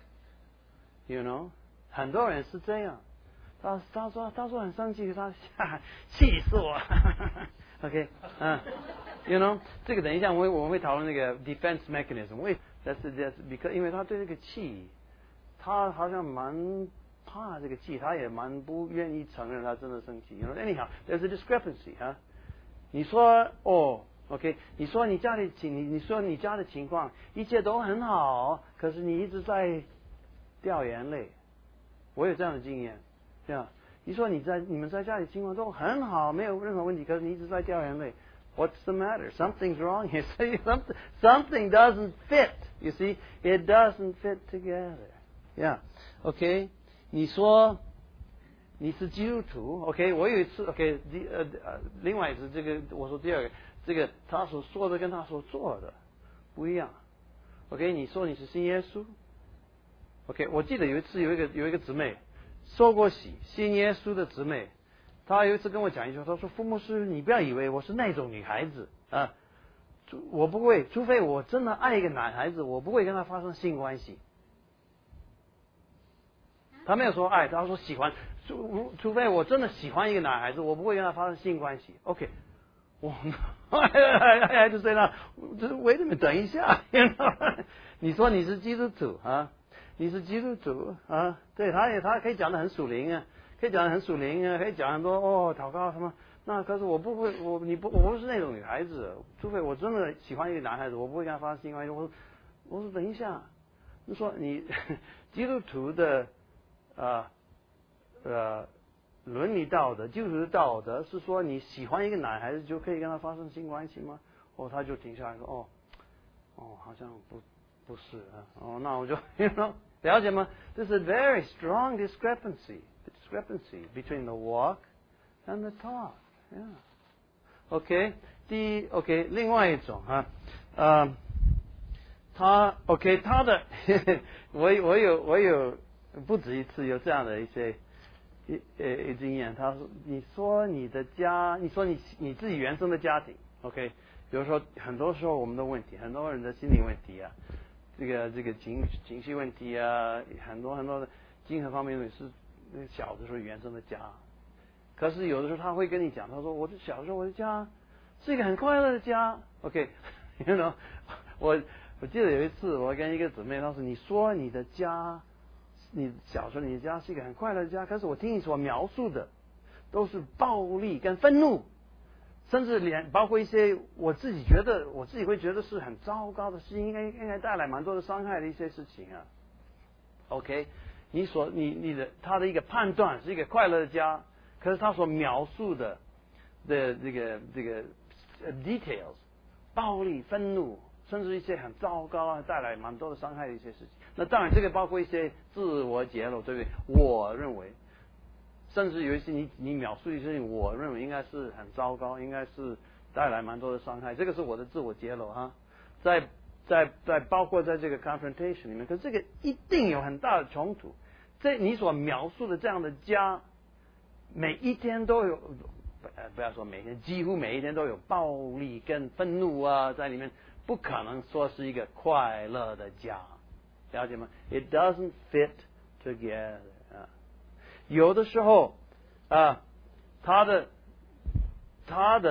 ，you know， 很多人是这样。他他说他说很生气，他气死我。OK， 嗯、uh, ，you know， 这个等一下我我们会讨论那个 defense mechanism。为但是这是 because 因为他对这个气，他好像蛮怕这个气，他也蛮不愿意承认他真的生气。You know, anyhow, there's a discrepancy 啊。你说哦 ，OK， 你说你家里情，你你说你家的情况一切都很好，可是你一直在掉眼泪。我有这样的经验，这样。你说你在你们在家里情况都很好，没有任何问题，可是你一直在掉眼泪。What's the matter? Something's wrong here. something something doesn't fit. You see, it doesn't fit together. Yeah. OK. 你说你是基督徒 ？OK， 我有一次 OK， 第呃呃，另外一次这个我说第二个，这个他所说的跟他所做的不一样。OK， 你说你是信耶稣 ？OK， 我记得有一次有一个有一个姊妹受过洗，信耶稣的姊妹，她有一次跟我讲一句话，她说：“傅牧师，你不要以为我是那种女孩子啊，我不会，除非我真的爱一个男孩子，我不会跟他发生性关系。”他没有说爱，他说喜欢，除除非我真的喜欢一个男孩子，我不会跟他发生性关系。OK， 我还就这样，就是为什么？等一下，你说你是基督徒啊？你是基督徒啊？对，他也他可以讲得很属灵啊，可以讲得很属灵啊，可以讲很多哦，祷告什么。那可是我不会，我你不我不是那种女孩子，除非我真的喜欢一个男孩子，我不会跟他发生性关系。我说我说等一下，你说你基督徒的。呃呃，伦理道德，基督徒的道德是说你喜欢一个男孩子就可以跟他发生性关系吗？哦，他就停下来说，哦，哦，好像不不是啊，哦，那我就 you know 了解吗？ There's a very strong discrepancy, discrepancy between the walk and the talk. Yeah. OK， 第一 OK， 另外一种啊，呃，他 OK 他的我我有我有。不止一次有这样的一些一呃经验。他说：“你说你的家，你说你你自己原生的家庭 ，OK？ 比如说，很多时候我们的问题，很多人的心理问题啊，这个这个情情绪问题啊，很多很多的精神方面的是小的时候原生的家。可是有的时候他会跟你讲，他说我的小时候我的家是一个很快乐的家 ，OK？you know， 我我记得有一次我跟一个姊妹，她说：你说你的家。”你小时候你的家是一个很快乐的家，可是我听你所描述的都是暴力跟愤怒，甚至连包括一些我自己觉得我自己会觉得是很糟糕的事情，应该应该带来蛮多的伤害的一些事情啊。OK， 你所你你的他的一个判断是一个快乐的家，可是他所描述的的这个这个 details， 暴力、愤怒。甚至一些很糟糕啊，带来蛮多的伤害的一些事情。那当然，这个包括一些自我揭露，对不对？我认为，甚至有一些你你描述的事情，我认为应该是很糟糕，应该是带来蛮多的伤害。这个是我的自我揭露哈，在在在包括在这个 confrontation 里面，可是这个一定有很大的冲突。这你所描述的这样的家，每一天都有，不要说每天，几乎每一天都有暴力跟愤怒啊在里面。不可能说是一个快乐的家，了解吗 ？It doesn't fit together 啊。有的时候啊，他的他的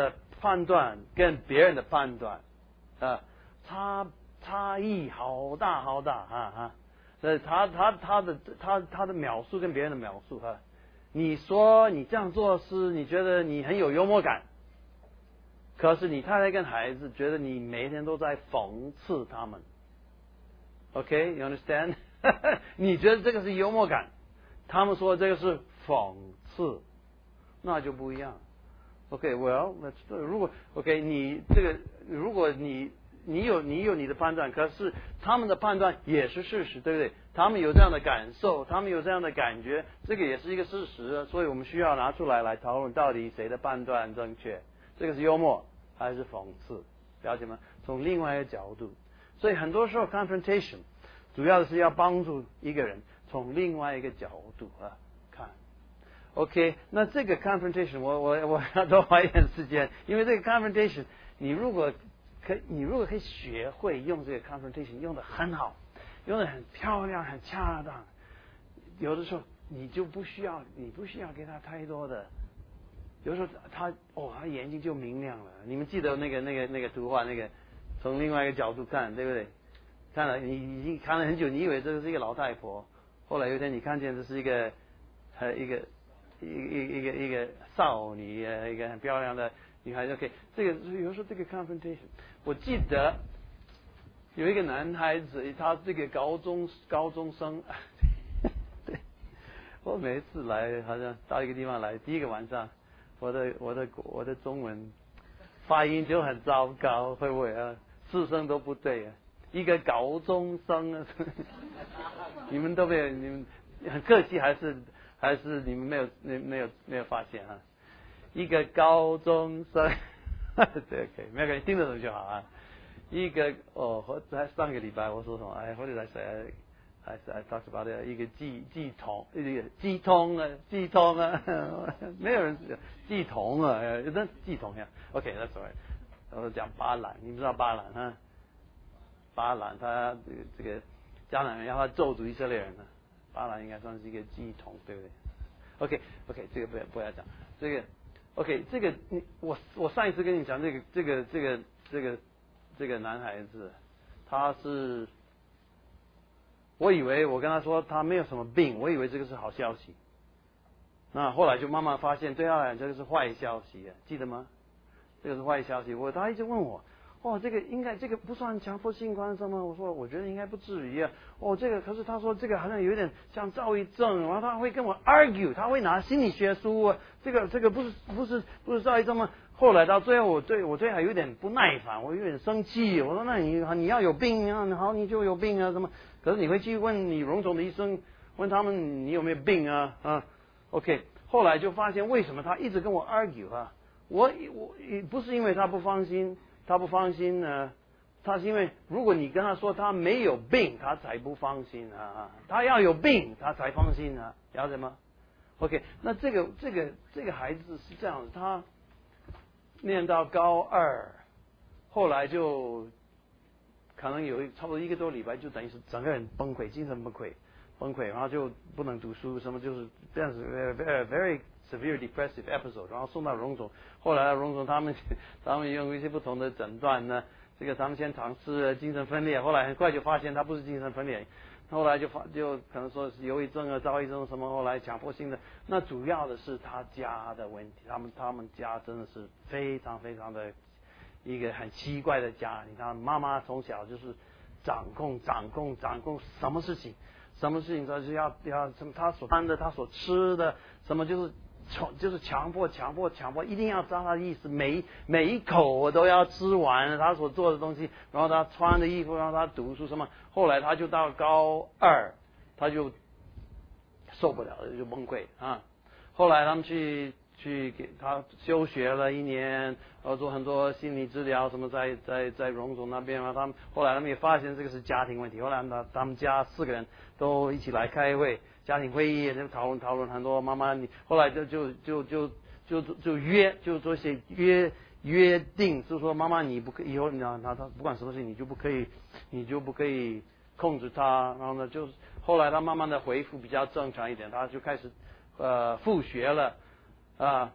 判断跟别人的判断啊差差异好大好大啊啊！所以他他他的他他的描述跟别人的描述哈，你说你这样做是你觉得你很有幽默感，可是你太太跟孩子觉得你每天都在讽刺他们。OK, you understand? 你觉得这个是幽默感，他们说这个是讽刺，那就不一样。OK, well, 如果 OK 你这个如果你你有你有你的判断，可是他们的判断也是事实，对不对？他们有这样的感受，他们有这样的感觉，这个也是一个事实，所以我们需要拿出来来讨论到底谁的判断正确，这个是幽默还是讽刺，了解吗？从另外一个角度，所以很多时候 confrontation 主要的是要帮助一个人从另外一个角度啊看。OK, 那这个 confrontation 我我我要多花一点时间，因为这个 confrontation 你如果可你如果可以学会用这个 confrontation 用得很好，用得很漂亮很恰当，有的时候你就不需要你不需要给他太多的，有的时候他哦他眼睛就明亮了。你们记得那个那个那个图画，那个从另外一个角度看，对不对？看了你已经看了很久，你以为这是一个老太婆，后来有一天你看见这是一个呃一个一一一个一个少女，一个很漂亮的女孩。OK, 这个有时候这个 confrontation， 我记得有一个男孩子，他这个高中高中生，对，我每一次来好像到一个地方来，第一个晚上，我的我的我的中文发音就很糟糕，会不会啊？字声都不对啊。一个高中生啊，你们都没有，你们很客气还是还是你们没有没没有没有发现啊？一个高中生，对 OK, 没有关系，听得懂就好啊。一个哦，或者上个礼拜我说什么？哎，或者来谁？还是 I talked about 一个系系统，一个系统啊，系统啊，没有人系统啊，那系统呀。OK, that's right。我讲巴兰，你们知道巴兰哈？巴兰他这个这个迦南人要他咒诅以色列人呢，巴兰应该算是一个系统，对不对 ？OK OK， 这个不要不要讲这个 OK， 这个你我我上一次跟你讲这个这个这个这个这个男孩子，他是我以为我跟他说他没有什么病，我以为这个是好消息，那后来就慢慢发现对他来讲这个是坏消息，记得吗？这个是坏消息，我他一直问我。哦，这个应该这个不算强迫性关系吗？我说我觉得应该不至于啊。哦，这个可是他说这个好像有点像躁郁症，然后他会跟我 argue， 他会拿心理学书啊，这个这个不是不是不是躁郁症吗？后来到最后我对我对他有点不耐烦，我有点生气，我说那你你要有病啊，好你就有病啊什么？可是你会去问你荣总的医生，问他们你有没有病啊啊 ？OK， 后来就发现为什么他一直跟我 argue 啊？我我不是因为他不放心。他不放心呢，他是因为如果你跟他说他没有病，他才不放心啊。他要有病，他才放心啊，了解吗 ？OK， 那这个这个这个孩子是这样子，他念到高二，后来就可能有差不多一个多礼拜，就等于是整个人崩溃，精神崩溃，崩溃，然后就不能读书，什么就是这样子 ，very very severe depressive episode， 然后送到荣总，后来荣总他们他们用一些不同的诊断呢，这个他们先尝试精神分裂，后来很快就发现他不是精神分裂，后来就发就可能说是忧郁症啊、躁郁症什么，后来强迫性的，那主要的是他家的问题，他们他们家真的是非常非常的一个很奇怪的家，你看妈妈从小就是掌控掌控掌控什么事情。什么事情他是要要什么？他所穿的，他所吃的，什么就是就是强迫强迫强迫，一定要照他的意思，每一每一口我都要吃完他所做的东西，然后他穿的衣服，然后他读书什么。后来他就到高二，他就受不了了，就崩溃啊。后来他们去去给他休学了一年，然后做很多心理治疗什么在，在在在荣总那边啊，他们后来他们也发现这个是家庭问题，后来他他们家四个人都一起来开会，家庭会议就讨论讨论很多。妈妈你后来就就就就就就约就做一些约约定，就是说妈妈你不可以以后你他他不管什么事情你就不可以你就不可以控制他，然后呢就是后来他慢慢的恢复比较正常一点，他就开始呃复学了。啊，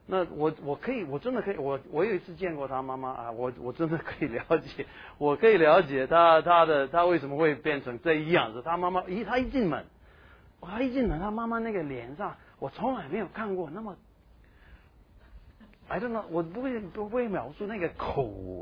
那我我可以，我真的可以，我我有一次见过他妈妈啊，我我真的可以了解，我可以了解他他的他为什么会变成这样子。他妈妈一他一进门，他一进门，他妈妈那个脸上，我从来没有看过那么，I don't know，我不会不会描述那个苦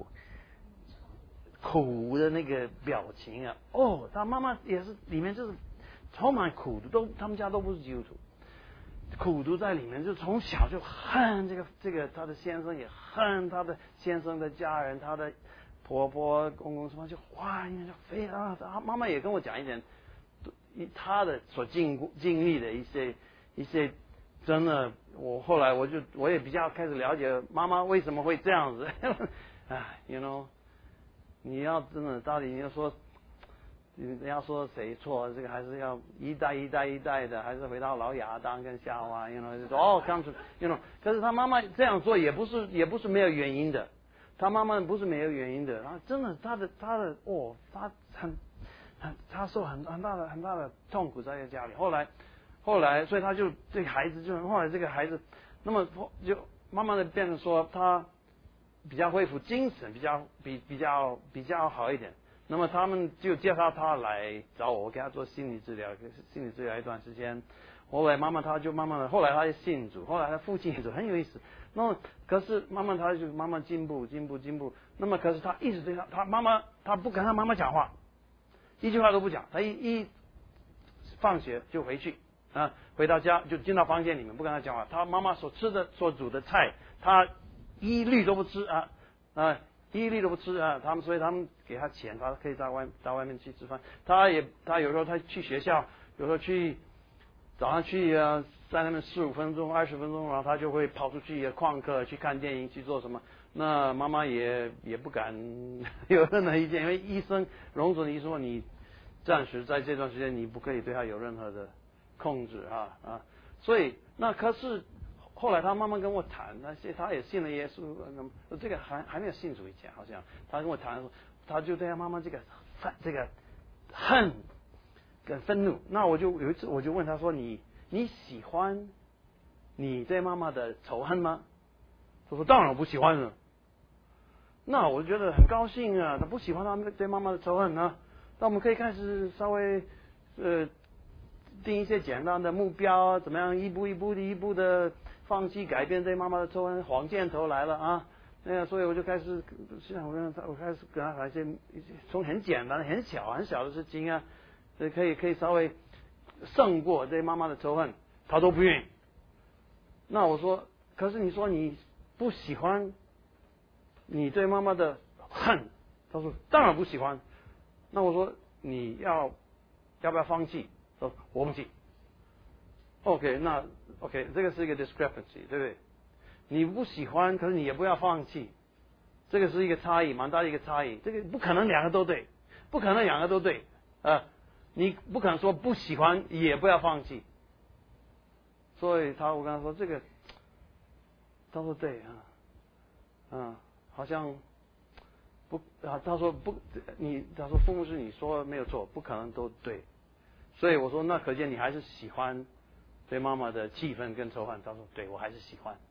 苦的那个表情啊。哦，他妈妈也是里面就是充满苦的，都他们家都不是基督徒。苦读在里面，就从小就恨这个这个，他的先生也恨他的先生的家人，他的婆婆公公什么，就哇，因为就非常，他妈妈也跟我讲一点，他的所经经历的一些一些，真的，我后来我就我也比较开始了解妈妈为什么会这样子，哎 ，you know， 你要真的到底你要说。你要说谁错，这个还是要一代一代一代的，还是回到老亚当跟夏娃 ，you know， 就说哦，看出 ，you know， 可是他妈妈这样做也不是也不是没有原因的，他妈妈不是没有原因的，然后真的他的他的哦，他很很他受很很大的很大的痛苦在这家里，后来后来，所以他就这个孩子就后来这个孩子，那么就慢慢的变成说他比较恢复精神，比较比比较比较好一点。那么他们就介绍他来找我，我给他做心理治疗，心理治疗一段时间。后来慢慢他就慢慢的，后来他就信主，后来他父亲也主，很有意思。那么可是慢慢他就慢慢进步，进步，进步。那么可是他一直对他，他妈妈他不跟他妈妈讲话，一句话都不讲。他一一放学就回去啊，回到家就进到房间里面不跟他讲话。他妈妈所吃的所煮的菜，他一律都不吃啊啊。一粒都不吃啊！他们所以他们给他钱，他可以在外到外面去吃饭。他也他有时候他去学校，有时候去早上去啊，在那边十五分钟、二十分钟，然后他就会跑出去旷课，去看电影，去做什么。那妈妈也也不敢有任何意见，因为医生荣总医说你暂时在这段时间你不可以对他有任何的控制啊啊！所以那可是。后来他慢慢跟我谈，那些他也信了耶稣，这个还还没有信主以前，好像他跟我谈说，他就对他妈妈这个这个恨跟愤怒。那我就有一次我就问他说：“你你喜欢你对妈妈的仇恨吗？”他说：“当然我不喜欢了。”那我觉得很高兴啊，他不喜欢他们对妈妈的仇恨呢，那我们可以开始稍微呃定一些简单的目标，怎么样一步一步的一步的。放弃改变对妈妈的仇恨，黄箭头来了啊！那个，所以我就开始，像我跟他，我开始跟他谈一些，从很简单的、很小、很小的事情啊，可以可以稍微胜过对妈妈的仇恨，他都不愿意。那我说，可是你说你不喜欢你对妈妈的恨，他说当然不喜欢。那我说你要要不要放弃？说我不弃。OK， 那 OK， 这个是一个 discrepancy， 对不对？你不喜欢，可是你也不要放弃，这个是一个差异，蛮大的一个差异。这个不可能两个都对，不可能两个都对啊、呃！你不可能说不喜欢也不要放弃。所以他我跟他说这个，他说对啊，嗯，好像不啊，他说不，你他说父母是你说没有错，不可能都对。所以我说那可见你还是喜欢。对妈妈的气愤跟仇恨，他说对我还是喜欢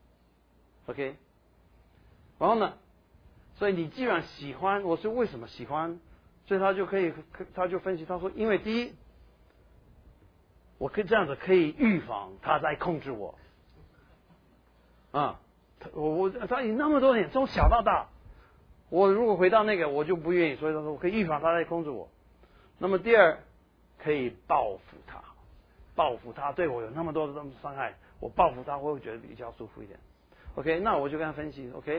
，OK， 然后呢，所以你既然喜欢，我说为什么喜欢？所以他就可以，他就分析，他说因为第一，我可以这样子可以预防他在控制我，啊，我我他有那么多年，从小到大，我如果回到那个我就不愿意，所以他说我可以预防他在控制我。那么第二，可以报复他。报复他对我有那么多的这种伤害，我报复他，我会觉得比较舒服一点。OK， 那我就跟他分析 ，OK，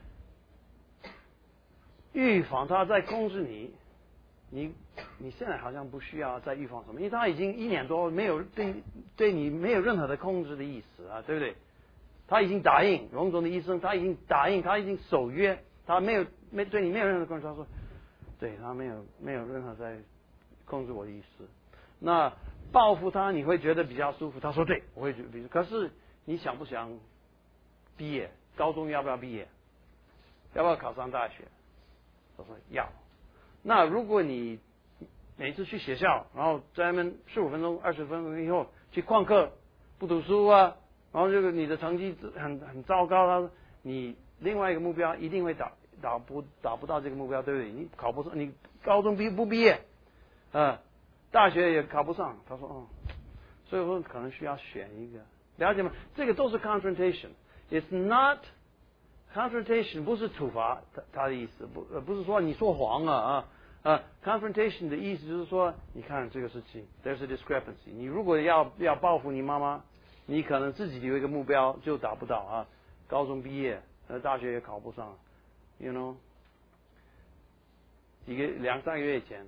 预防他在控制你，你你现在好像不需要再预防什么，因为他已经一年多没有对对你没有任何的控制的意思啊，对不对？他已经答应荣总的医生，他已经答应，他已经守约，他没有没对你没有任何的控制。他说，对他没有没有任何在控制我的意思。那报复他你会觉得比较舒服。他说对，我会觉得比较。可是你想不想毕业？高中要不要毕业？要不要考上大学？他说要。那如果你每次去学校，然后在那边十五分钟、二十分钟以后去旷课，不读书啊， 然后这个你的成绩很很糟糕，他说你另外一个目标一定会达达不达不到这个目标，对不对？你考不上，你高中毕不毕业，呃，大学也考不上。他说，哦，所以说可能需要选一个，了解吗？这个都是 confrontation。It's not confrontation， 不是处罚他他的意思，不呃不是说你说谎啊啊啊 confrontation 的意思就是说，你看这个事情 ，there's a discrepancy。你如果要要报复你妈妈，你可能自己有一个目标就达不到啊，高中毕业，呃，大学也考不上 ，you know， 几个两三个月前，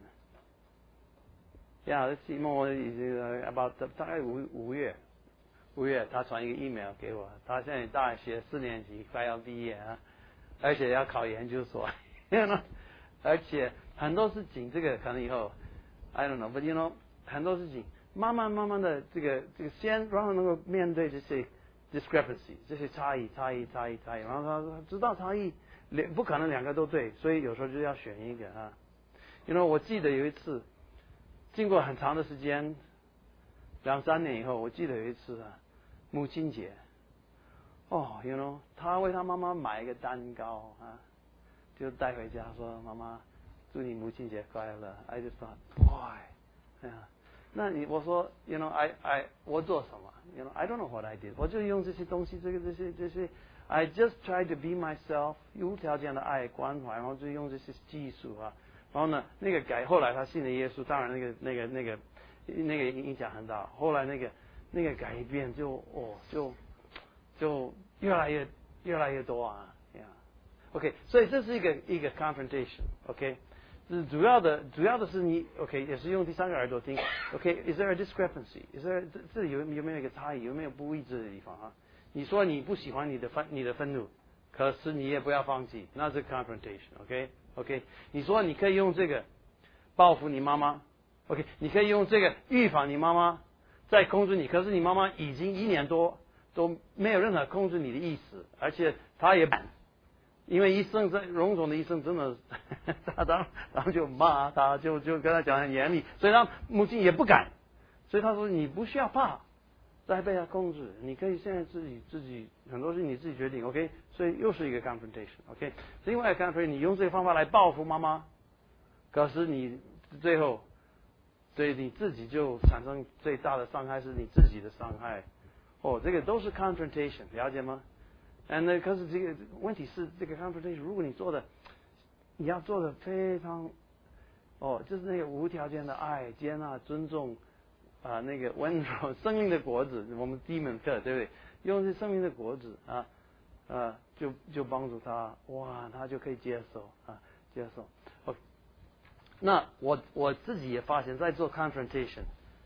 呀，期末已经 about 大概五五月。五月，他传一个 email 给我，他现在大学四年级快要毕业啊，而且要考研究所，而且很多事情，这个可能以后 I don't know，but you know， 很多事情慢慢慢慢的这个这个先让他能够面对这些 discrepancy， 这些差异差异差异差异，然后他知道差异，两不可能两个都对，所以有时候就要选一个啊。因为我记得有一次，经过很长的时间，两三年以后，我记得有一次啊。母亲节，哦 ，you know， 他为他妈妈买一个蛋糕啊，就带回家说：“妈妈，祝你母亲节快乐。” I just thought, why？ 哎呀，那你我说 ，you know，I I 我做什么 ？you know，I don't know what I did。我就用这些东西，这个这些这些 ，I just try to be myself， 无条件的爱关怀，然后就用这些技术啊，然后呢，那个改，后来他信了耶稣，当然那个那个那个那个影响很大。后来那个。那个改变就哦就就越来越越来越多啊呀 ，OK， 所以这是一个一个 confrontation，OK， 是主要的主要的是你 OK 也是用第三个耳朵听 ，OK，is there a discrepancy？Is there 这这有有没有一个差异？有没有不一致的地方啊？你说你不喜欢你的愤你的愤怒，可是你也不要放弃，那是 confrontation，OK OK， 你说你可以用这个报复你妈妈 ，OK， 你可以用这个预防你妈妈。在控制你，可是你妈妈已经一年多都没有任何控制你的意思，而且她也敢，因为医生在荣总的医生真的，他当然后就骂他，就就跟他讲很严厉，所以他母亲也不敢，所以他说你不需要怕，再被他控制，你可以现在自己自己很多事你自己决定 ，OK， 所以又是一个 confrontation，OK， 是因为 confrontation 你用这个方法来报复妈妈，可是你最后。所以你自己就产生最大的伤害是你自己的伤害，哦，这个都是 confrontation， 了解吗？嗯，那可是这个问题是这个 confrontation， 如果你做的，你要做的非常，哦，就是那个无条件的爱、接纳、尊重，啊、呃，那个温柔，生命的果子，我们第一门课对不对？用这生命的果子啊，啊、呃，就就帮助他，哇，他就可以接受啊，接受。OK。那我我自己也发现，在做 confrontation，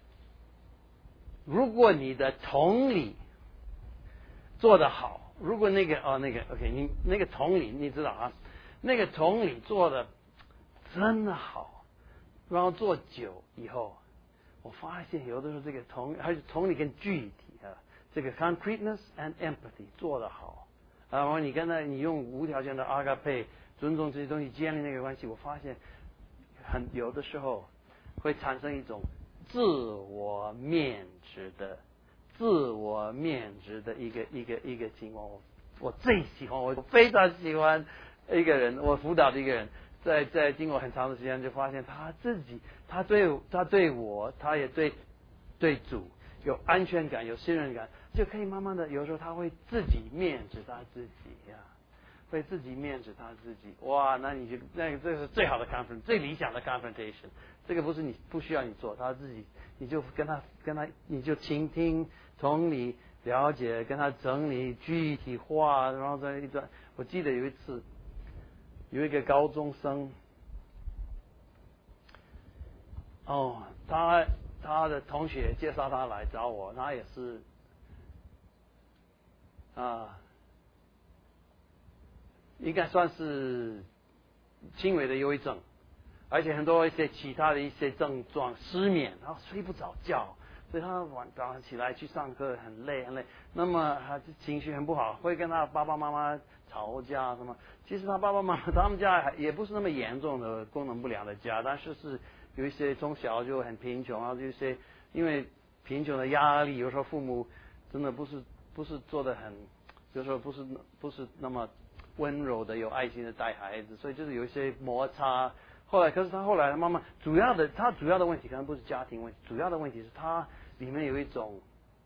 如果你的同理做得好，如果那个哦那个 OK， 你那个同理你知道啊，那个同理做的真的好，然后做久以后，我发现有的时候这个同还是同理跟具体啊，这个 concreteness and empathy 做得好，然后你跟他你用无条件的阿嘎佩尊重这些东西建立那个关系，我发现。很有的时候会产生一种自我面值的、自我面值的一个一个一个情况。我我最喜欢，我非常喜欢一个人，我辅导的一个人，在在经过很长的时间，就发现他自己，他对他对我，他也对对主有安全感、有信任感，就可以慢慢的，有时候他会自己面值他自己呀。会自己面子他自己，哇，那你就那个这是最好的 confront， 最理想的 confrontation。这个不是你不需要你做，他自己你就跟他跟他你就倾听、同理、了解，跟他整理具体化，然后再一段。我记得有一次，有一个高中生，哦，他他的同学介绍他来找我，他也是啊。应该算是轻微的忧郁症，而且很多一些其他的一些症状，失眠，然后睡不着觉，所以他晚早上起来去上课很累很累，那么他情绪很不好，会跟他爸爸妈妈吵架什么。其实他爸爸妈妈他们家也不是那么严重的功能不良的家，但是是有一些从小就很贫穷，然后有一些因为贫穷的压力，有时候父母真的不是。 不是做的很，有时候不是不是那么温柔的、有爱心的带孩子，所以就是有一些摩擦。后来，可是他后来慢慢，主要的他主要的问题可能不是家庭问题，主要的问题是他里面有一种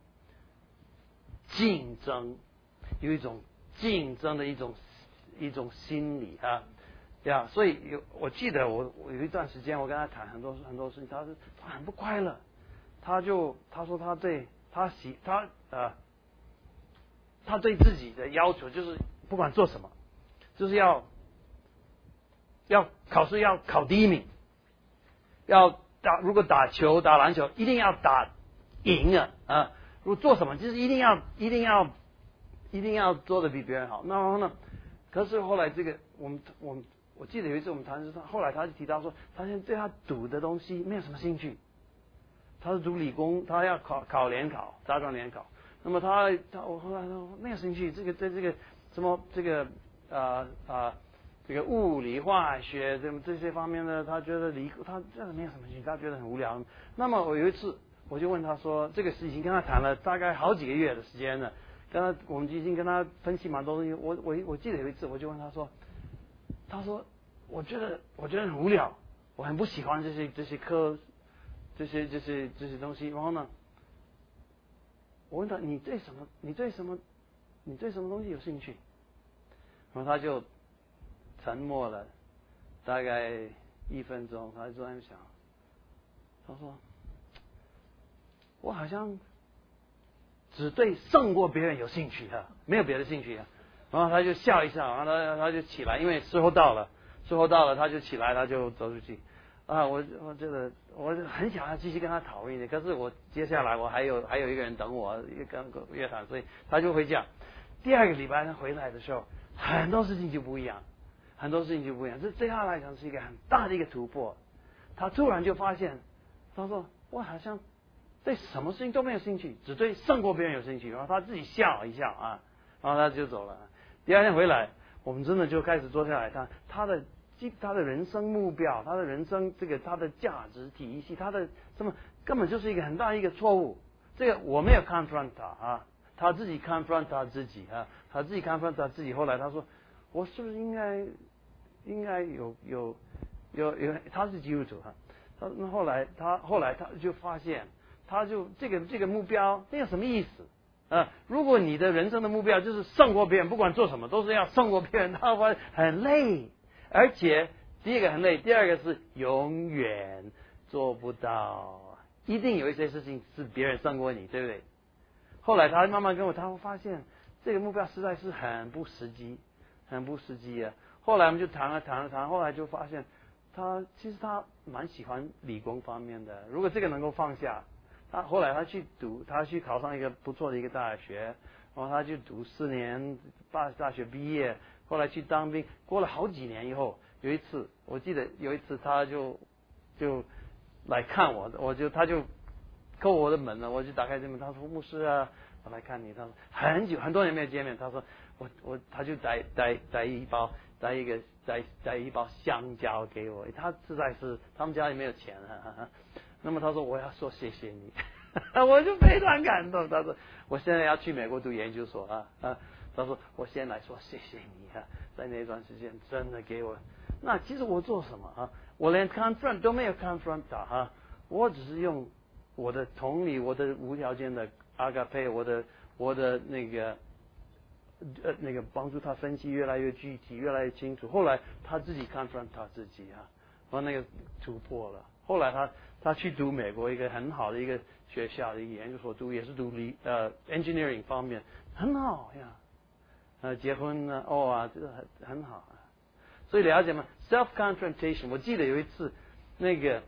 竞争，有一种竞争的一种一种心理啊。呀，所以有我记得我我有一段时间我跟他谈很多很多事情，他是他很不快乐，他就他说他对他喜他呃他对自己的要求就是不管做什么，就是要要考试要考第一名，要打如果打球打篮球一定要打赢啊啊！如果做什么就是一定要一定要一定要做的比别人好。然后呢，可是后来这个我们我们。我记得有一次我们谈，他后来他就提到说，他现在对他读的东西没有什么兴趣。他是读理工，他要考考联考，大专联考。那么他他我后来说没有兴趣，这个在这个什么这个啊啊、呃呃、这个物理化学这这些方面呢，他觉得理他真的没有什么兴趣，他觉得很无聊。那么我有一次我就问他说，这个事情跟他谈了大概好几个月的时间了，跟他我们已经跟他分析蛮多东西。我我我记得有一次我就问他说。他说：“我觉得我觉得很无聊，我很不喜欢这些这些科，这些这些这些东西。然后呢，我问他你对什么你对什么你对什么东西有兴趣？然后他就沉默了大概一分钟，他就在那想。他说：我好像只对胜过别人有兴趣啊，没有别的兴趣啊。”然后他就笑一笑，然后他他就起来，因为时候到了，时候到了，他就起来，他就走出去。啊，我我觉得我很想要继续跟他讨论一点，可是我接下来我还有还有一个人等我，一个跟乐团，所以他就回家。第二个礼拜他回来的时候，很多事情就不一样，很多事情就不一样。这对他来讲是一个很大的一个突破。他突然就发现，他说我好像对什么事情都没有兴趣，只对胜过别人有兴趣。然后他自己笑一笑啊，然后他就走了。第二天回来，我们真的就开始坐下来看他的他的人生目标，他的人生这个他的价值体系，他的什么根本就是一个很大一个错误。这个我没有 confront 他啊，他自己 confront 他自己啊，他自己 confront 他自己。后来他说，我是不是应该应该有有有有他是基督徒啊，他那后来他后来他就发现，他就这个这个目标没有什么意思。呃，如果你的人生的目标就是胜过别人，不管做什么都是要胜过别人，他会很累，而且第一个很累，第二个是永远做不到，一定有一些事情是别人胜过你，对不对？后来他慢慢跟我，他会发现这个目标实在是很不实际，很不实际啊。后来我们就谈了谈了谈，后来就发现他其实他蛮喜欢理工方面的，如果这个能够放下。他后来他去读，他去考上一个不错的一个大学，然后他去读四年，大大学毕业，后来去当兵，过了好几年以后，有一次我记得有一次他就就来看我，我就他就叩我的门了，我就打开这门，他说牧师啊，我来看你，他说很久很多年没有见面，他说我我他就带带带一包带一个带带一包香蕉给我，他实在是他们家里没有钱啊。那么他说我要说谢谢你，我就非常感动。他说我现在要去美国读研究所啊啊！他说我先来说谢谢你啊，在那段时间真的给我。那其实我做什么啊？我连 confront 都没有 confront 他啊，我只是用我的同理，我的无条件的阿嘎佩，我的我的那个呃那个帮助他分析越来越具体，越来越清楚。后来他自己 confront 他自己啊，然后那个突破了。后来他他去读美国一个很好的一个学校的一个研究所读，也是读理呃 engineering 方面，很好呀。呃，结婚呢，哦啊，这个很很好啊。所以了解吗 ？self confrontation， 我记得有一次，那个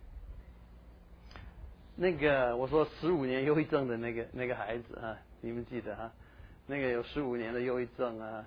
那个我说十五年忧郁症的那个那个孩子啊，你们记得哈、啊？那个有十五年的忧郁症啊，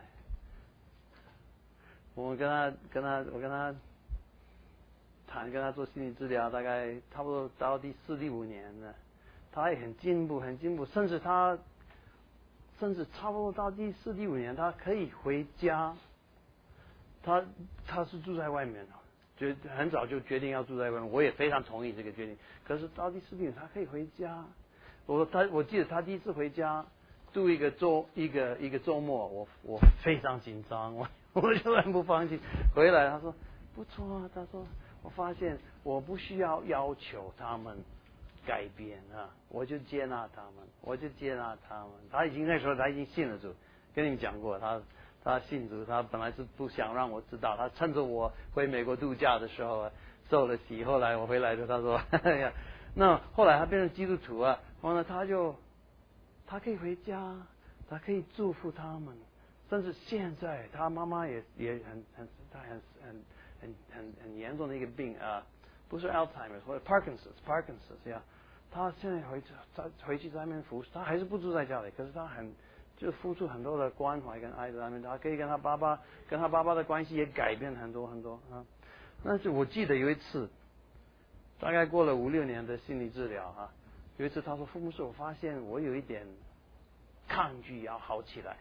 我跟他跟他我跟他。谈跟他做心理治疗，大概差不多到第四、第五年了，他也很进步，很进步，甚至他，甚至差不多到第四、第五年，他可以回家。他他是住在外面的，就很早就决定要住在外面，我也非常同意这个决定。可是到第四、第五年，他可以回家。我他我记得他第一次回家， 度一个周一个一个周末，我我非常紧张，我我就很不放心。回来他说不错啊，他说我发现我不需要要求他们改变啊，我就接纳他们，我就接纳他们。他已经那时候他已经信了主，跟你们讲过，他他信主，他本来是不想让我知道，他趁着我回美国度假的时候受了洗。后来我回来的，他说，哎呀，那后来他变成基督徒啊，然后呢，他就他可以回家，他可以祝福他们，甚至现在他妈妈也也很很他很很很很很严重的一个病啊，不是 Alzheimer 或者 Parkinson's Parkinson's 呀。他现在回去，他回去在那边服侍，他还是不住在家里，可是他很就付出很多的关怀跟爱在那边，他可以跟他爸爸，跟他爸爸的关系也改变很多很多啊。但是我记得有一次，大概过了五六年的心理治疗啊，有一次他说：“傅牧师，我发现我有一点抗拒要好起来。”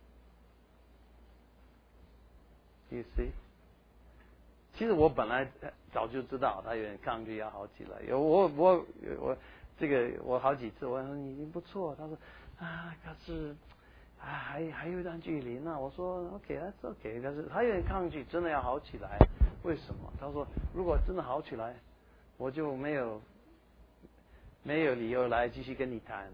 You see？ 其实我本来早就知道他有点抗拒要好起来，有我我我这个我好几次我说你已经不错，他说啊可是啊还还有一段距离呢，我说 OK that's OK， 但是他有点抗拒，真的要好起来，为什么？他说如果真的好起来，我就没有没有理由来继续跟你谈，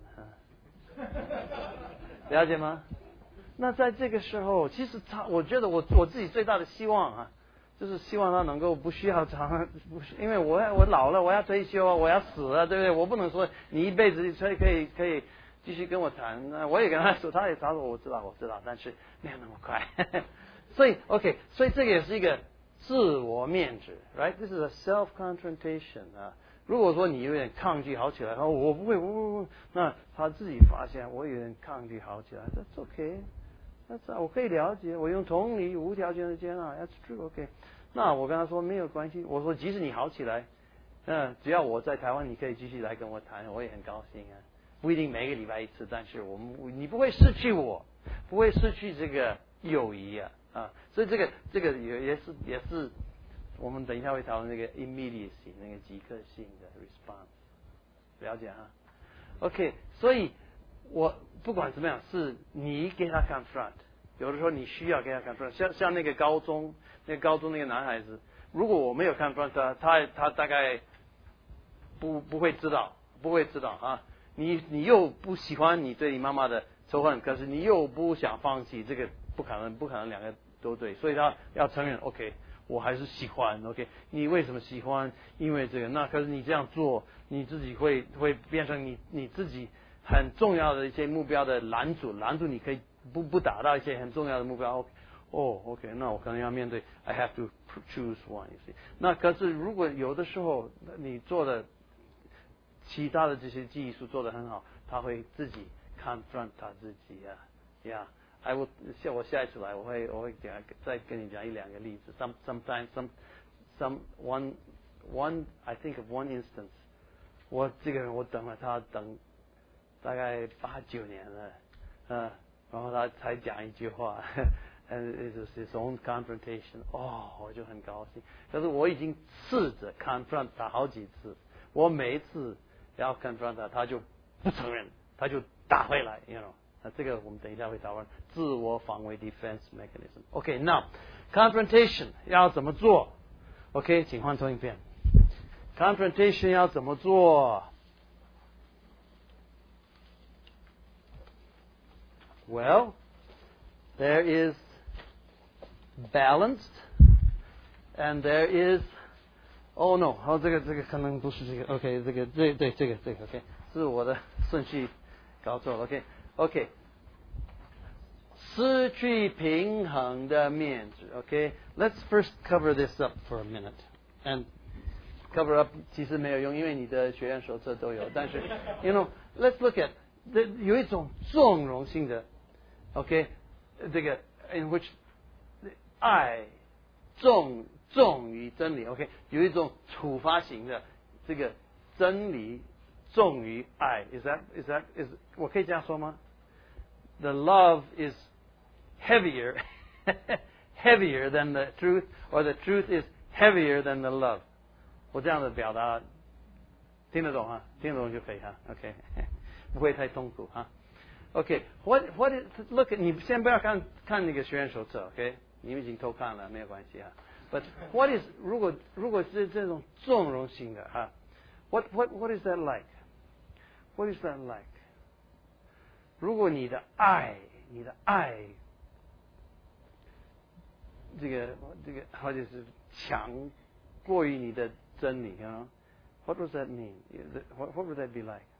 了解吗？那在这个时候，其实他我觉得我我自己最大的希望啊。就是希望他能够不需要长，不是因为我我老了，我要退休啊，我要死啊，对不对？我不能说你一辈子可以可以可以继续跟我谈。那我也跟他说，他也他说我知道我知道，但是没有那么快。所以 OK， 所以这个也是一个自我面纸 ，right？ This is a self confrontation 啊。如果说你有点抗拒好起来，哦，我不会，我不不，那他自己发现我有点抗拒好起来 ，That's OK。那我可以了解，我用同理无条件的接纳 ，That's true OK。那我跟他说没有关系，我说即使你好起来，嗯，只要我在台湾，你可以继续来跟我谈，我也很高兴啊。不一定每个礼拜一次，但是我们你不会失去我，不会失去这个友谊啊啊！所以这个这个也也是也是我们等一下会讨论那个 immediacy 那个即刻性的 response， 了解哈 ？OK， 所以我不管怎么样，是你给他 confront。有的时候你需要给他 confront， 像像那个高中，那个高中那个男孩子，如果我没有 confront 他，他他大概不不会知道，不会知道啊。你你又不喜欢你对你妈妈的仇恨，可是你又不想放弃，这个不可能，不可能两个都对，所以他要承认 ，OK， 我还是喜欢 ，OK， 你为什么喜欢？因为这个，那可是你这样做，你自己会会变成你你自己很重要的一些目标的拦阻，拦阻你可以。不不达到一些很重要的目标，哦 ，OK， 那我可能要面对 I have to choose one，you see。那可是如果有的时候你做的其他的这些技术做得很好，他会自己 confront 他自己呀呀。I will 下我下一次来我会我会讲再跟你讲一两个例子。Some sometimes some some one one I think of one instance， 我这个人我等了他等大概八九年了，嗯。然后他才讲一句话 ，and it is his own confrontation。哦，我就很高兴。可是我已经试着 confront 他好几次，我每一次要 confront 他，他就不承认，他就打回来 ，you know。那这个我们等一下会讨论自我防卫 defense mechanism。OK，now confrontation 要怎么做 ？OK， 请换投影片。confrontation 要怎么做？Well, there is balanced, and there is, oh no, 好，这个这个可能不是这个 ，OK， 这个对对这个这个 OK， 是我的顺序搞错了 ，OK OK， 失去平衡的面子 ，OK，Let's first cover this up for a minute, and cover up 其实没有用，因为你的学员手册都有，但是 ，you know，Let's look at 有一种纵容性的。OK， 这个 in which 爱重重于真理 ，OK， 有一种处罚型的这个真理重于爱 ，is that is that is 我可以这样说吗 ？The love is heavier heavier than the truth, or the truth is heavier than the love。我这样的表达听得懂哈？听得懂就可以哈 ，OK， 不会太痛苦哈。 Okay, what what is look？ 你先不要看看那个学员手册 ，OK？ 你们已经偷看了，没有关系啊。But what is 如果如果是这种纵容性的哈 ，what what what is that like？ What is that like？ 如果你的爱，你的爱，这个这个或者是强过于你的真理啊 ，What does that mean? What what would that be like？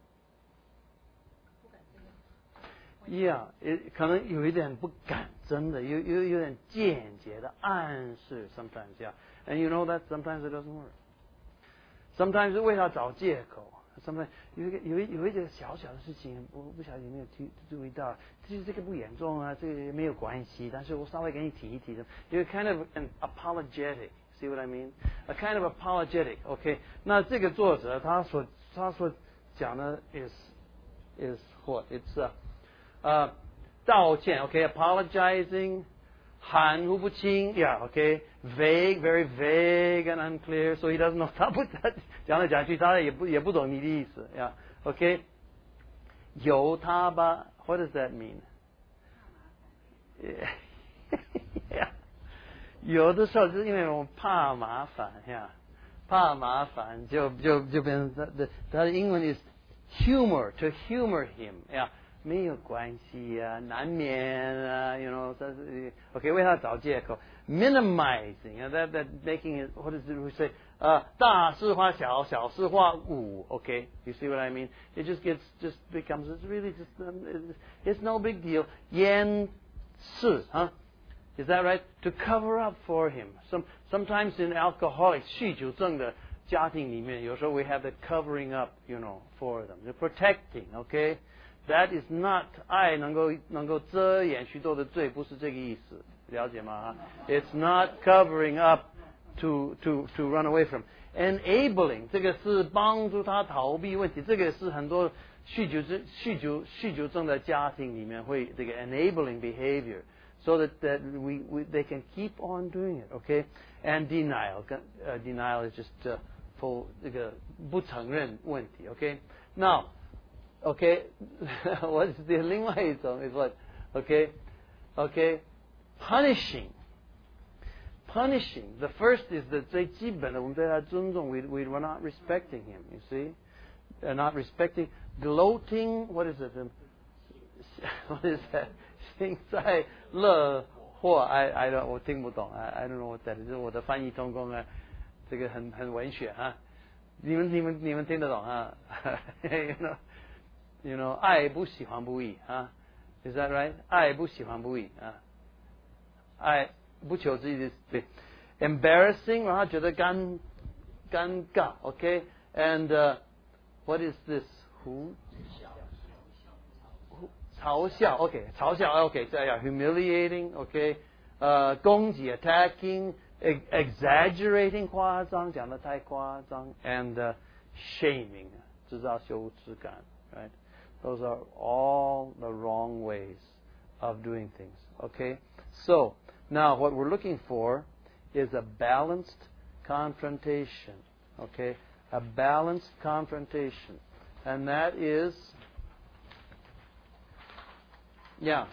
Yeah， 可能有一点不敢真的，有有有点间接的暗示 ，sometimes yeah，and you know that sometimes it doesn't work。sometimes 是为他找借口 ，sometimes 有一个有一有一点小小的事情，我不晓得有没有注注意到，其实这个不严重啊，这个没有关系，但是我稍微给你提一提的，有 kind of an apologetic，see what I mean？A kind of apologetic，OK？ 那这个作者他所他所讲的 is is what it's a呃，道歉 ，OK，apologizing， 含糊不清 ，Yeah， OK，vague， very vague and unclear， so he doesn't know， 他不他讲来讲去，他也不也不懂你的意思 ，Yeah， OK， 由他吧 ，What does that mean？ yeah， 有的时候就是因为我们怕麻烦呀， yeah， 怕麻烦就就就变成他的他的英文 is humor，to humor him，Yeah。没有关系啊，难免啊 ，you know， 但是 OK 为他找借口 ，minimizing 啊 ，that that making it what is it we say 啊、uh, 大事化小，小事化无 ，OK，you see what I mean? It just gets just becomes it's really just um, it's no big deal， 掩饰啊 ，is that right? To cover up for him. Some sometimes in alcoholic 酗酒症的家庭里面，有时候 we have the covering up，you know for them, the protecting，OK。That is not 爱能够能够遮掩许多的罪，不是这个意思，了解吗 ？It's not covering up to to to run away from. Enabling 这个是帮助他逃避问题，这个是很多酗酒症酗酒酗酒症的家庭里面会这个 enabling behavior, so that that we we they can keep on doing it, okay? And denial, uh, denial is just uh, for 这个不承认问题 ，okay? Now.Okay, what's the 另外一种 is what? Okay, okay, punishing, punishing. The first is the 最基本的，我们对他尊重 we we were not respecting him. You see, uh, not respecting, gloating. What is it? What is that? 幸灾乐祸 I I don't 我听不懂 I I don't know what that is. 我的翻译成功啊，这个很很文学啊。你们你们你们听得懂啊？You know.You know, 爱不喜欢不义啊 ，Is that right? 爱不喜欢不义啊，爱不求自己的对 ，embarrassing 让他觉得尴尴尬 ，OK？And、uh, what is this? Who? 嘲笑 ，OK？ 嘲笑 ，OK？ 这样 humiliating，OK？ 呃，攻击 ，attacking，exaggerating 夸张，讲得太夸张 ，and、uh, shaming 制造羞耻感 ，right？Those are all the wrong ways of doing things. Okay? So, now what we're looking for is a balanced confrontation. Okay? A balanced confrontation. And that is, yeah,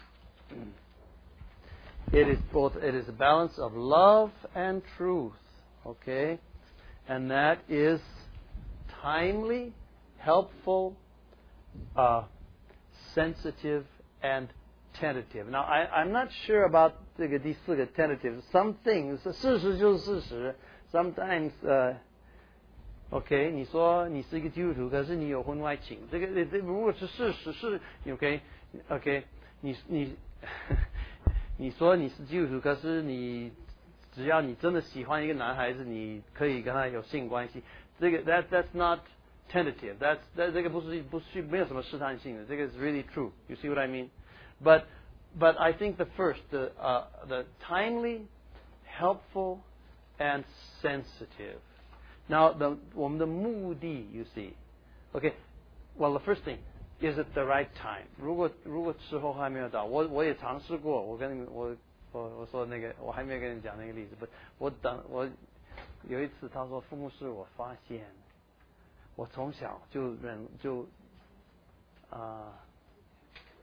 it is both, it is a balance of love and truth. Okay? And that is timely, helpful, Uh, sensitive and tentative. Now, I, I'm not sure about 这个第四个 tentative. Some things, 事实就是事实。Sometimes, 呃、uh, ，OK， 你说你是一个基督徒，可是你有婚外情，这个这如果是事实是 ，OK，OK，、okay, 你你你说你是基督徒，可是你只要你真的喜欢一个男孩子，你可以跟他有性关系，这个 that that's not.Tentative. That's that 这个不是不是没有什么试探性的，这个 is really true. You see what I mean? But but I think the first, the uh, the timely, helpful, and sensitive. Now the 我们的目的 you see, okay? Well, the first thing is it the right time? 如果如果时候还没有到，我我也尝试过，我跟你们我我我说那个我还没有跟你们讲那个例子，不，我等我有一次他说父母是我发现。我从小就忍就啊、呃、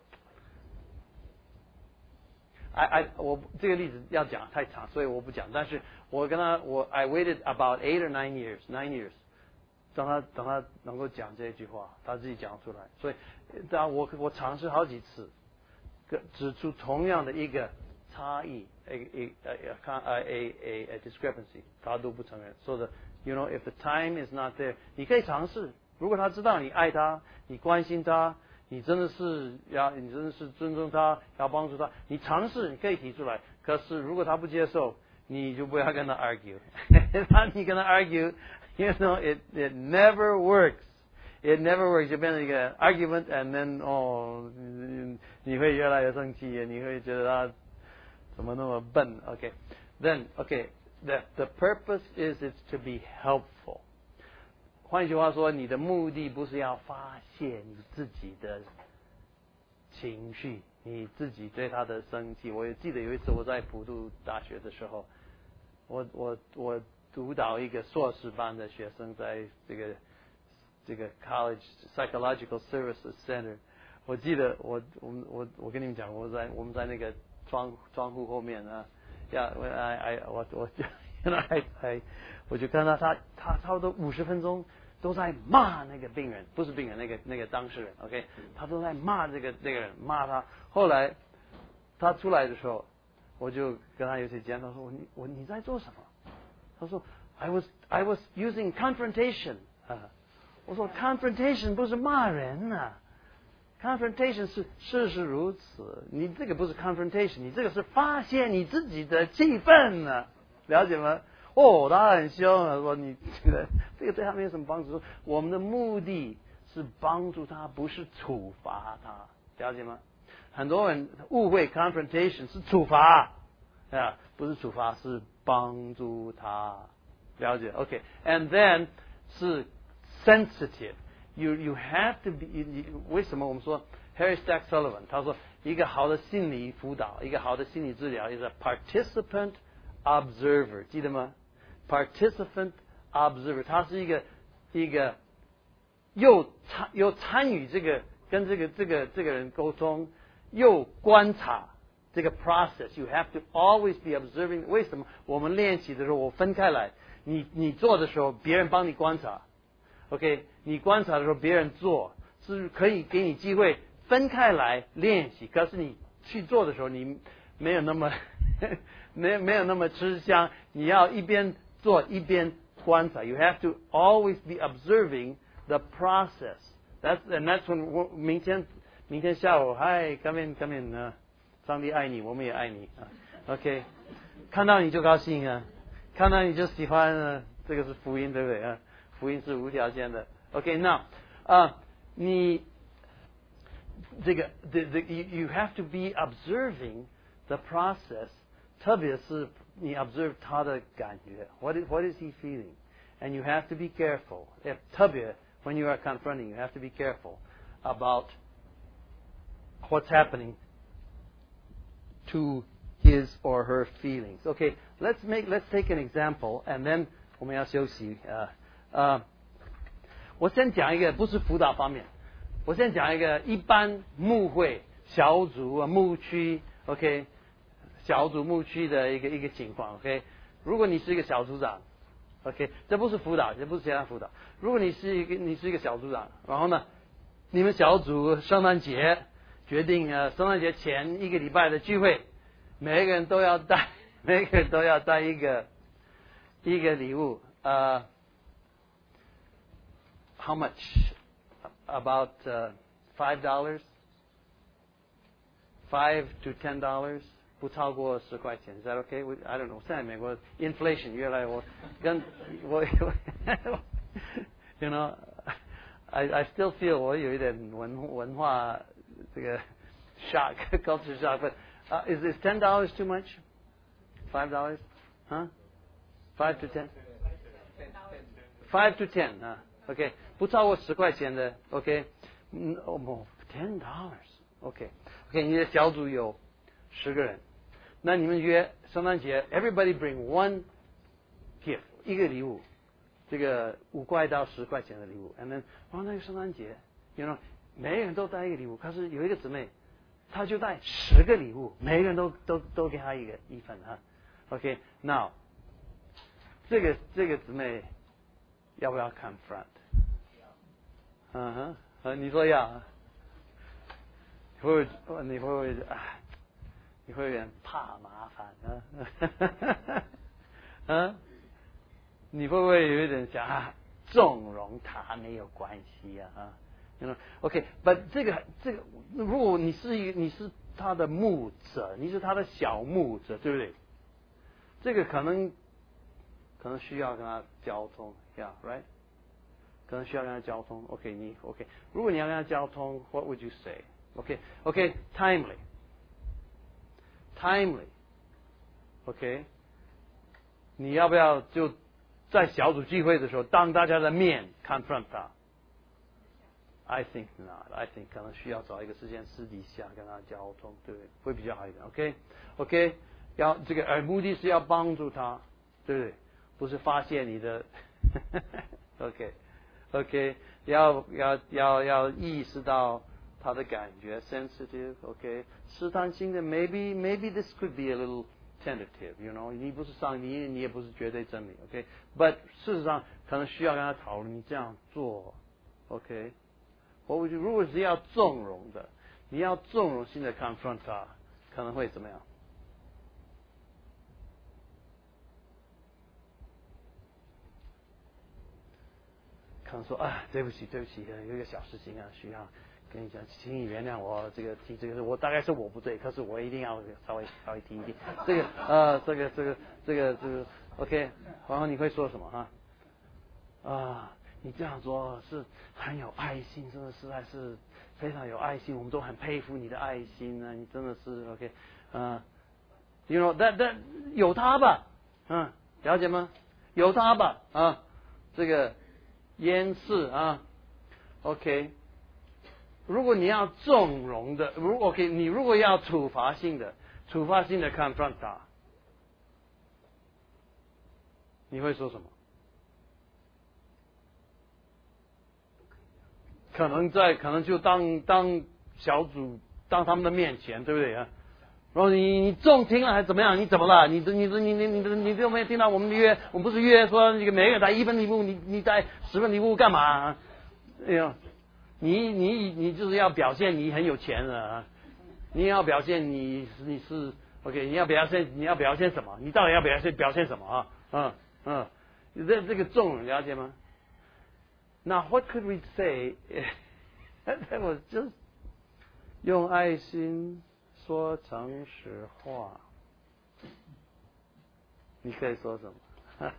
I I 我这个例子要讲太长，所以我不讲。但是我跟他我 I waited about eight or nine years, nine years， 等他等他能够讲这句话，他自己讲出来。所以，当我我尝试好几次，指出同样的一个差异，a a a a a a discrepancy， 他都不承认。说的 ，you know if the time is not there， 你可以尝试。如果他知道你爱他，你关心他。你真的是要，你真的是尊重他，要帮助他。你尝试，你可以提出来。可是如果他不接受，你就不要跟他 argue。当你跟他 argue，you know it it never works. It never works. 就变成一个 argument, and then 哦，你会越来越生气，你会觉得他怎么那么笨 ？Okay, then okay, the the purpose is it's to be helpful. 换句话说，你的目的不是要发泄你自己的情绪，你自己对他的生气。我也记得有一次我在普渡大学的时候，我我我督导一个硕士班的学生，在这个这个 College Psychological Services Center。我记得我我我我跟你们讲，我在我们在那个窗窗户后面啊，呀，我 I I 我我原来还还我就看到他他差不多五十分钟。都在骂那个病人，不是病人，那个那个当事人 ，OK， 他都在骂这个那个人，骂他。后来他出来的时候，我就跟他有些讲，他说：“你我你在做什么？”他说 ：“I was I was using confrontation 啊。”我说 ：“confrontation 不是骂人啊 ，confrontation 是事实如此。你这个不是 confrontation， 你这个是发泄你自己的气愤啊，了解吗？”哦，他很凶啊，说你这个这个对他没有什么帮助。我们的目的是帮助他，不是处罚他，了解吗？很多人误会 confrontation 是处罚啊，不是处罚，是帮助他，了解 ？OK，and、okay. then 是 sensitive。You you have to be。为什么我们说 Harry Stack Sullivan 他说一个好的心理辅导，一个好的心理治疗 is a participant observer， 记得吗？ Participant observer， 他是一个一个又参又参与这个跟这个这个这个人沟通，又观察这个 process。You have to always be observing。为什么我们练习的时候，我分开来，你你做的时候，别人帮你观察 ，OK？ 你观察的时候，别人做，是可以给你机会分开来练习。可是你去做的时候，你没有那么没没有那么吃香，你要一边做一边观察。You have to always be observing the process. That's and that's when 明天明天下午 ，Hi, come in, come in 啊，上帝爱你，我们也爱你啊。OK， 看到你就高兴啊，看到你就喜欢啊，这个是福音，对不对啊？福音是无条件的。OK， 那啊，你这个 the the you you have to be observing the process， 特别是你 observe 他的感觉 ，what is what is he feeling， and you have to be careful。If 特别 when you are confronting， you have to be careful about what's happening to his or her feelings. Okay, let's make let's take an example, and then 我们要休息啊啊。我先讲一个不是辅导方面，我先讲一个一般牧会小组啊牧区 ，OK。小组牧区的一个一个情况 ，OK。如果你是一个小组长 ，OK， 这不是辅导，这不是其他辅导。如果你是一个你是一个小组长，然后呢，你们小组圣诞节决定呃圣诞节前一个礼拜的聚会，每个人都要带，每个人都要带一个一个礼物，呃 ，How much? About uh, five dollars, five to ten dollars. 不超过十块钱 ，Is that okay? I don't know. 现在美国 inflation 越来我跟我，you know, I I still feel 我有一点文文化这个 shock culture shock. But uh, is is ten dollars too much? Five dollars? Huh? Five to ten? Five to ten 啊 ，OK， 不超过十块钱的 ，OK， 嗯，哦 ，ten dollars，OK，OK， 你的小组有十个人。那你们约圣诞节 ，everybody bring one gift， 一个礼物，这个五块到十块钱的礼物。And then， 哦，那个圣诞节 ，you know， 每个人都带一个礼物。可是有一个姊妹， 他就带十个礼物，每个人都都都给他一个一份哈。OK，now、okay, 这个这个姊妹要不要 confront？ 嗯哼，呃，你说要，会不会你会不会啊？你会有点怕麻烦啊？啊？你会不会有一点想啊，纵容他没有关系啊？啊 You know, OK，but、okay, 这个这个，如果你是一你是他的牧者，你是他的小牧者，对不对？这个可能可能需要跟他交通 ，Yeah, right？ 可能需要跟他交通。OK， 你 OK， 如果你要跟他交通 ，What would you say？ OK，OK，timely，timely，OK，、okay? 你要不要就在小组聚会的时候，当大家的面 confront 他？ I think not. I think 可能需要找一个时间私底下跟他交通，对不对？会比较好一点。OK，OK，、okay? okay? 要这个呃目的是要帮助他，对不对？不是发泄你的。OK，OK，、okay, okay, 要要要要意识到他的感觉 ，sensitive。OK， 试探性的 ，maybe maybe this could be a little tentative，you know， 你不是上帝，你也不是绝对真理。OK，but、okay? 事实上可能需要跟他讨论，你这样做 ，OK。我觉得如果是要纵容的，你要纵容性的 confront 他，可能会怎么样？可能说啊，对不起，对不起，有一个小事情啊，需要跟你讲，请你原谅我这个提这个，我大概是我不对，可是我一定要稍微稍微提一提这个呃，这个这个这个这个 OK， 然后你会说什么哈？啊。你这样做是很有爱心，真的是还是非常有爱心，我们都很佩服你的爱心啊！你真的是 OK， 嗯、uh, ，you know that that 有他吧，嗯，了解吗？有他吧，啊，这个淹饰啊 ，OK。如果你要纵容的，如 OK， 你如果要处罚性的，处罚性的 confront 他，你会说什么？可能在，可能就当当小组，当他们的面前，对不对啊？然后你你中听了还是怎么样？你怎么了？你你你你你你都没有听到我们约，我们不是约说这个每个人带一份礼物，你你带十份礼物干嘛？哎呀，你你你就是要表现你很有钱啊！你要表现你你是 OK， 你要表现你要表现什么？你到底要表现表现什么啊？嗯嗯，这这个重了解吗？Now, what could we say? That was just 用爱心说诚实话。你可以说什么？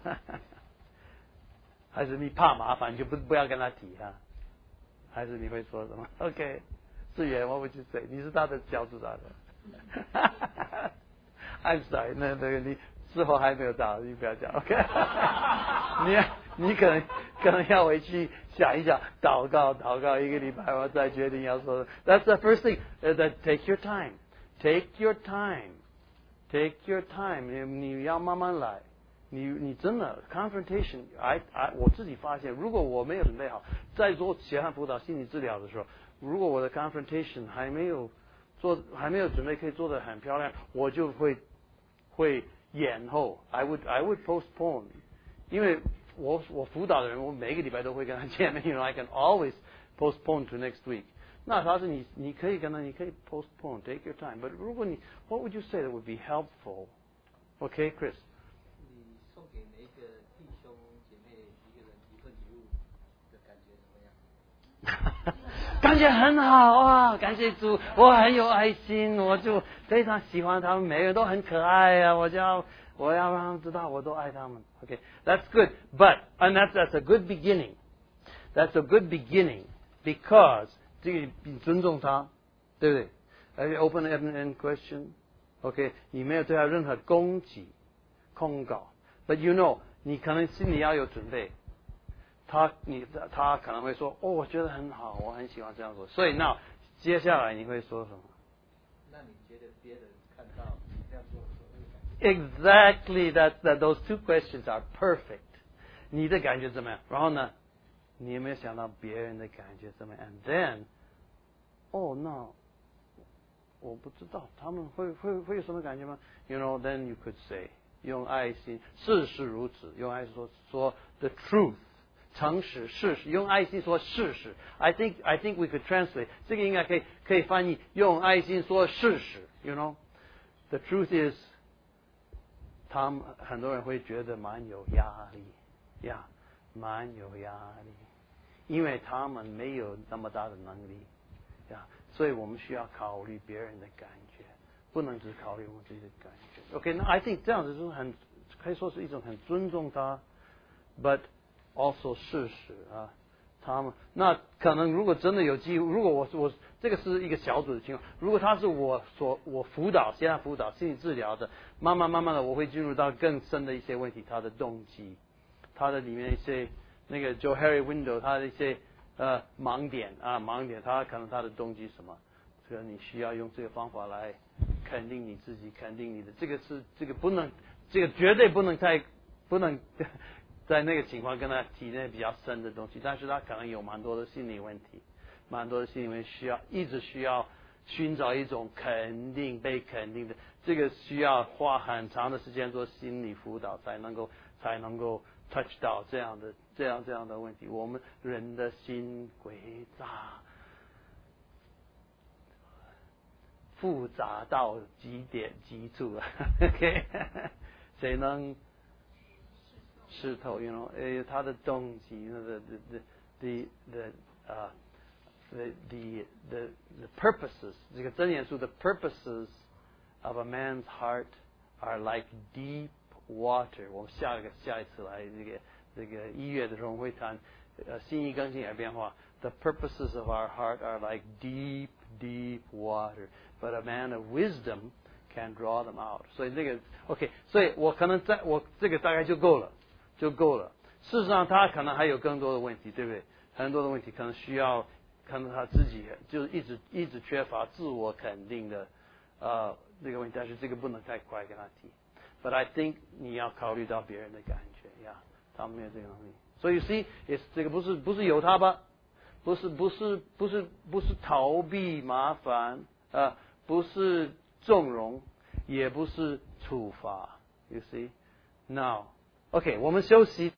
还是你怕麻烦就不不要跟他提啊？还是你会说什么 ？OK， 志远，我会去 say， 你是他的小组长的。I'm sorry， 那那个你之后还没有到，你不要讲 OK 你你可能可能要回去想一想，祷告祷告一个礼拜，我再决定要说。That's the first thing. That take your time, take your time, take your time. 你你要慢慢来。你你真的 confrontation，I I 我自己发现，如果我没有准备好，在做协和辅导心理治疗的时候，如果我的 confrontation 还没有做，还没有准备可以做得很漂亮，我就会会延后。I would I would postpone， 因为我我辅导的人，我每个礼拜都会跟他见面，you know I can always postpone to next week。那他是你你可以跟他，你可以 postpone, take your time。But 如果你 what would you say that would be helpful? Okay, Chris。 送给每一个弟兄姐妹一个人一份礼物的感觉怎么样？ 感觉很好啊！感谢主，我很有爱心，我就非常喜欢他们，每个人都很可爱啊！我就要我要让他们知道我都爱他们。Okay, that's good, but and that's that's a good beginning. That's a good beginning because 这个你尊重他，对不对？而且 open ended question, OK， 你没有对他任何攻击、控告。But you know， 你可能心里要有准备，他你他可能会说，哦，我觉得很好，我很喜欢这样做。所以那接下来你会说什么？ 那你觉得别人看到你这样做的时候，会感觉 Exactly, that that those two questions are perfect. 你的感觉怎么样？然后呢，你有没有想到别人的感觉怎么样 ？And then, oh no， 我不知道他们会会会有什么感觉吗 ？You know, then you could say 用爱心，事实如此，用爱心说说 the truth。诚实事实，用爱心说事实。I think I think we could translate 这个应该可以可以翻译用爱心说事实。You know, the truth is， 他们很多人会觉得蛮有压力呀， yeah, 蛮有压力，因为他们没有那么大的能力呀， yeah, 所以我们需要考虑别人的感觉，不能只考虑我们自己的感觉。OK， 那 I think 这样子就是很可以说是一种很尊重他 ，but also 事实啊，他们那可能如果真的有机会，如果我我这个是一个小组的情况，如果他是我所我辅导现在辅导心理治疗的，慢慢慢慢的我会进入到更深的一些问题，他的动机，他的里面一些那个 Joe Harry Window 他的一些呃盲点啊盲点，他可能他的动机什么，这个你需要用这个方法来肯定你自己，肯定你的这个是这个不能这个绝对不能太不能。在那个情况跟他提那比较深的东西，但是他可能有蛮多的心理问题，蛮多的心理问题需要一直需要寻找一种肯定被肯定的，这个需要花很长的时间做心理辅导才能够才能够 touch 到这样的这样这样的问题。我们人的心诡诈，复杂到极点极处了。OK， 谁能？湿透 ，you know， 呃，他的动机 ，the the the the 啊、uh, ，the the the the purposes， 这个箴言书的 purposes of a man's heart are like deep water。我们下一个下一次来这个这个一月的时候会谈呃新一更新而变化。The purposes of our heart are like deep deep water, but a man of wisdom can draw them out。所以这个 OK， 所以我可能在我这个大概就够了。就够了。事实上，他可能还有更多的问题，对不对？很多的问题可能需要，可能他自己就是一直一直缺乏自我肯定的，呃，这个问题。但是这个不能太快跟他提。But I think 你要考虑到别人的感觉呀，他们没有这个能力。所以 see， 也这个不是不是有他吧？不是不是不是不是逃避麻烦，呃，不是纵容，也不是处罚。You see now。OK， 我们休息。